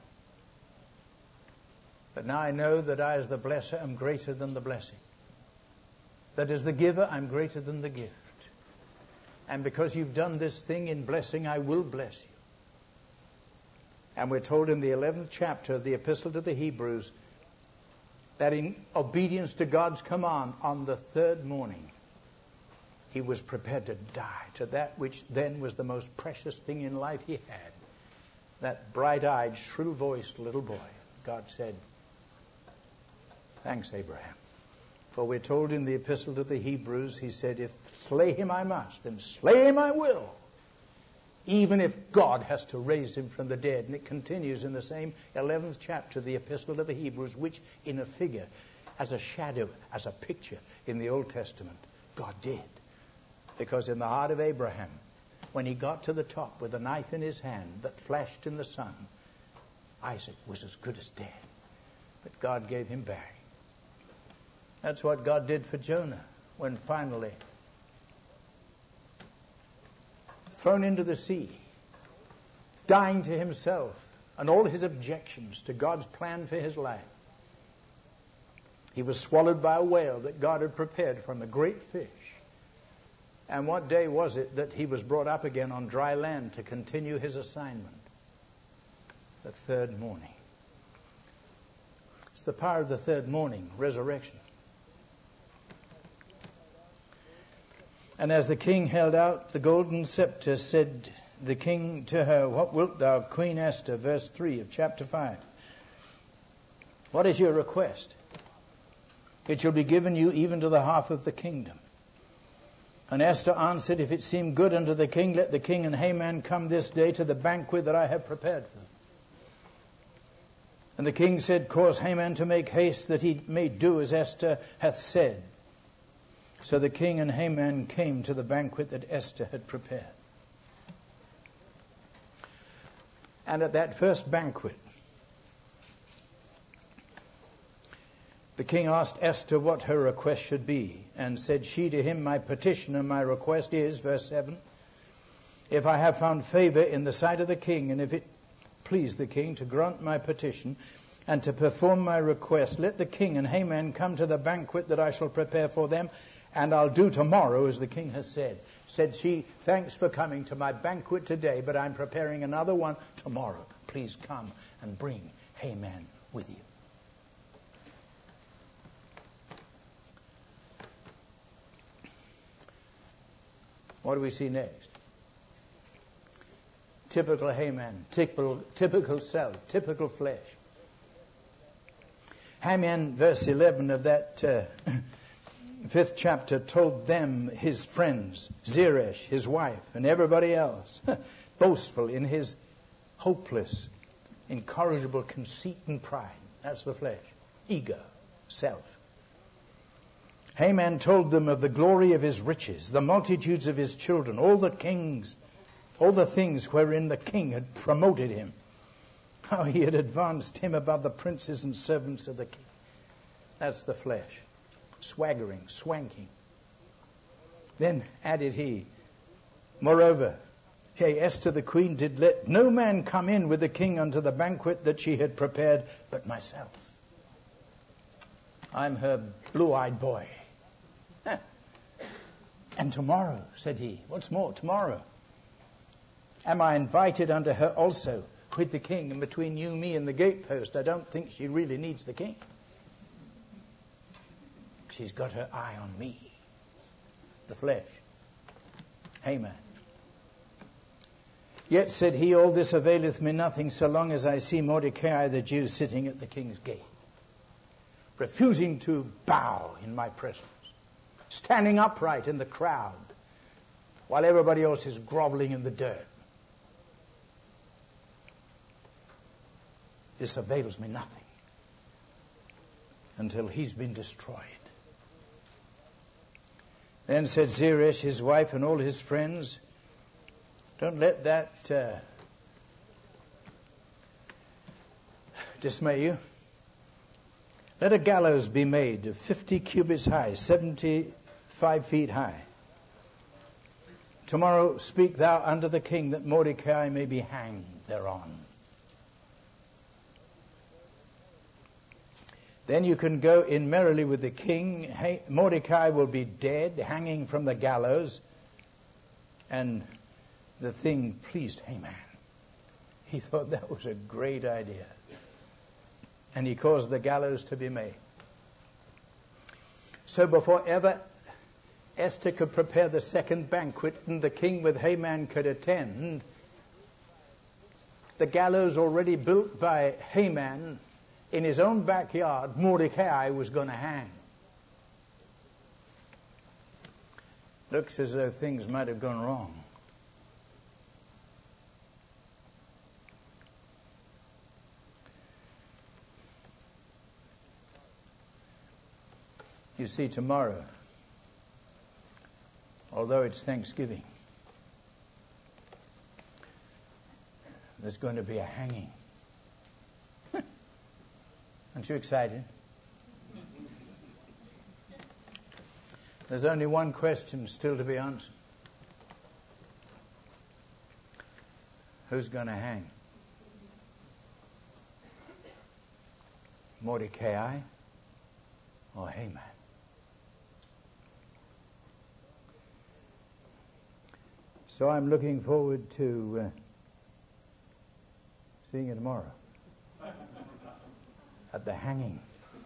[SPEAKER 1] But now I know that I, as the blesser, am greater than the blessing. That as the giver, I'm greater than the gift. And because you've done this thing in blessing, I will bless you. And we're told in the 11th chapter of the Epistle to the Hebrews that in obedience to God's command on the third morning, he was prepared to die to that which then was the most precious thing in life he had. That bright-eyed, shrill-voiced little boy. God said, thanks, Abraham. For we're told in the Epistle to the Hebrews, he said, if slay him I must, and slay him I will, even if God has to raise him from the dead. And it continues in the same 11th chapter of the Epistle to the Hebrews, which in a figure, as a shadow, as a picture in the Old Testament, God did. Because in the heart of Abraham, when he got to the top with a knife in his hand that flashed in the sun, Isaac was as good as dead. But God gave him back. That's what God did for Jonah when finally thrown into the sea, dying to himself and all his objections to God's plan for his life. He was swallowed by a whale that God had prepared from a great fish. And what day was it that he was brought up again on dry land to continue his assignment? The third morning. It's the power of the third morning, resurrection. And as the king held out the golden scepter, said the king to her, what wilt thou, Queen Esther? Verse 3 of chapter 5. What is your request? It shall be given you even to the half of the kingdom. And Esther answered, if it seem good unto the king, let the king and Haman come this day to the banquet that I have prepared for them. And the king said, cause Haman to make haste that he may do as Esther hath said. So the king and Haman came to the banquet that Esther had prepared. And at that first banquet, the king asked Esther what her request should be, and said she to him, my petition and my request is, verse 7, if I have found favor in the sight of the king, and if it please the king to grant my petition and to perform my request, let the king and Haman come to the banquet that I shall prepare for them, and I'll do tomorrow as the king has said. Said she, thanks for coming to my banquet today, but I'm preparing another one tomorrow. Please come and bring Haman with you. What do we see next? Typical Haman, typical self, typical flesh. Haman, verse 11 of that 5th chapter, told them, his friends, Zeresh, his wife, and everybody else, boastful in his hopeless, incorrigible conceit and pride. That's the flesh. Ego, self. Haman told them of the glory of his riches, the multitudes of his children, all the things wherein the king had promoted him, how he had advanced him above the princes and servants of the king. That's the flesh. Swaggering, swanking. Then added he, moreover, Esther the queen did let no man come in with the king unto the banquet that she had prepared but myself. I'm her blue-eyed boy. And tomorrow, said he, what's more, tomorrow, am I invited unto her also with the king, and between you, me, and the gatepost, I don't think she really needs the king. She's got her eye on me, the flesh, Haman. Yet, said he, all this availeth me nothing so long as I see Mordecai the Jew sitting at the king's gate, refusing to bow in my presence, standing upright in the crowd while everybody else is groveling in the dirt. This avails me nothing until he's been destroyed. Then said Zeresh, his wife, and all his friends, don't let that dismay you. Let a gallows be made of 50 cubits high, 75 feet high. Tomorrow speak thou unto the king that Mordecai may be hanged thereon. Then you can go in merrily with the king. Mordecai will be dead, hanging from the gallows. And the thing pleased Haman. He thought that was a great idea. And he caused the gallows to be made. So before ever Esther could prepare the second banquet and the king with Haman could attend, the gallows already built by Haman in his own backyard, Mordecai was going to hang. Looks as though things might have gone wrong. You see, tomorrow, although it's Thanksgiving, there's going to be a hanging. Aren't you excited? There's only one question still to be answered. Who's going to hang? Mordecai or Haman? So I'm looking forward to seeing you tomorrow at the hanging.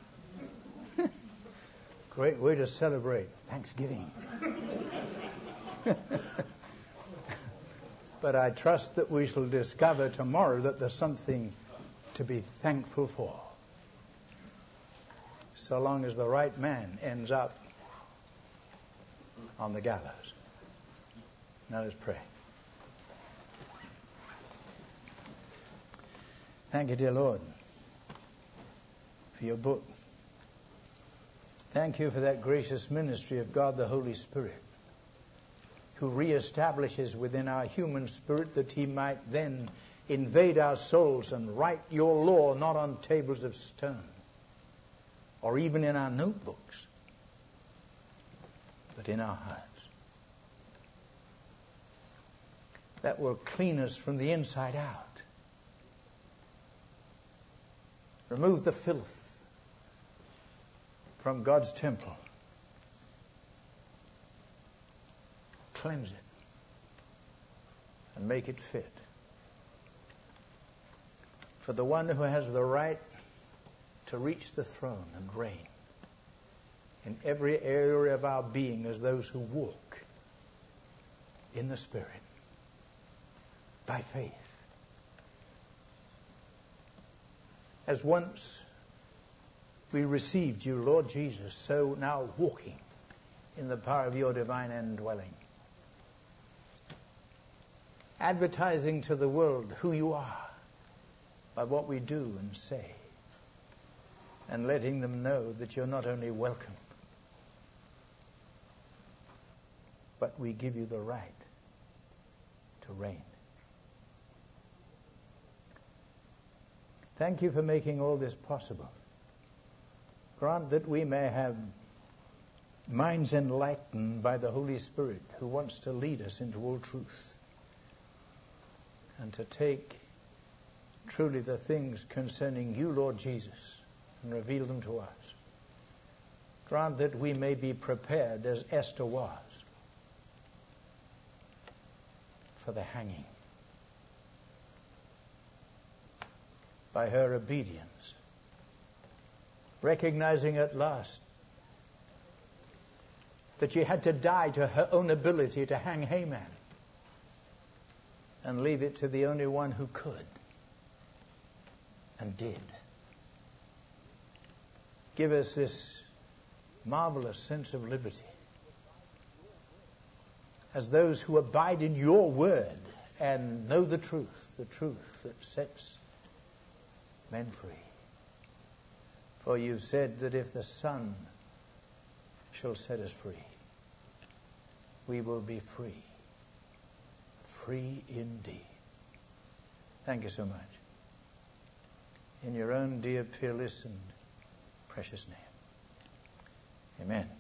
[SPEAKER 1] Great way to celebrate Thanksgiving. But I trust that we shall discover tomorrow that there's something to be thankful for, so long as the right man ends up on the gallows. Now let's pray. Thank you, dear Lord, for your book. Thank you for that gracious ministry of God the Holy Spirit, who reestablishes within our human spirit that he might then invade our souls and write your law not on tables of stone or even in our notebooks, but in our hearts. That will clean us from the inside out. Remove the filth from God's temple. Cleanse it and make it fit for the one who has the right to reach the throne and reign in every area of our being as those who walk in the Spirit by faith. As once we received you, Lord Jesus, so now walking in the power of your divine indwelling. Advertising to the world who you are by what we do and say. And letting them know that you're not only welcome, but we give you the right to reign. Thank you for making all this possible. Grant that we may have minds enlightened by the Holy Spirit who wants to lead us into all truth and to take truly the things concerning you, Lord Jesus, and reveal them to us. Grant that we may be prepared as Esther was for the hanging. By her obedience, recognizing at last that she had to die to her own ability to hang Haman and leave it to the only one who could and did. Give us this marvelous sense of liberty as those who abide in your word and know the truth that sets men free. For you've said that if the Son shall set us free, we will be free. Free indeed. Thank you so much. In your own dear, peerless, and precious name. Amen.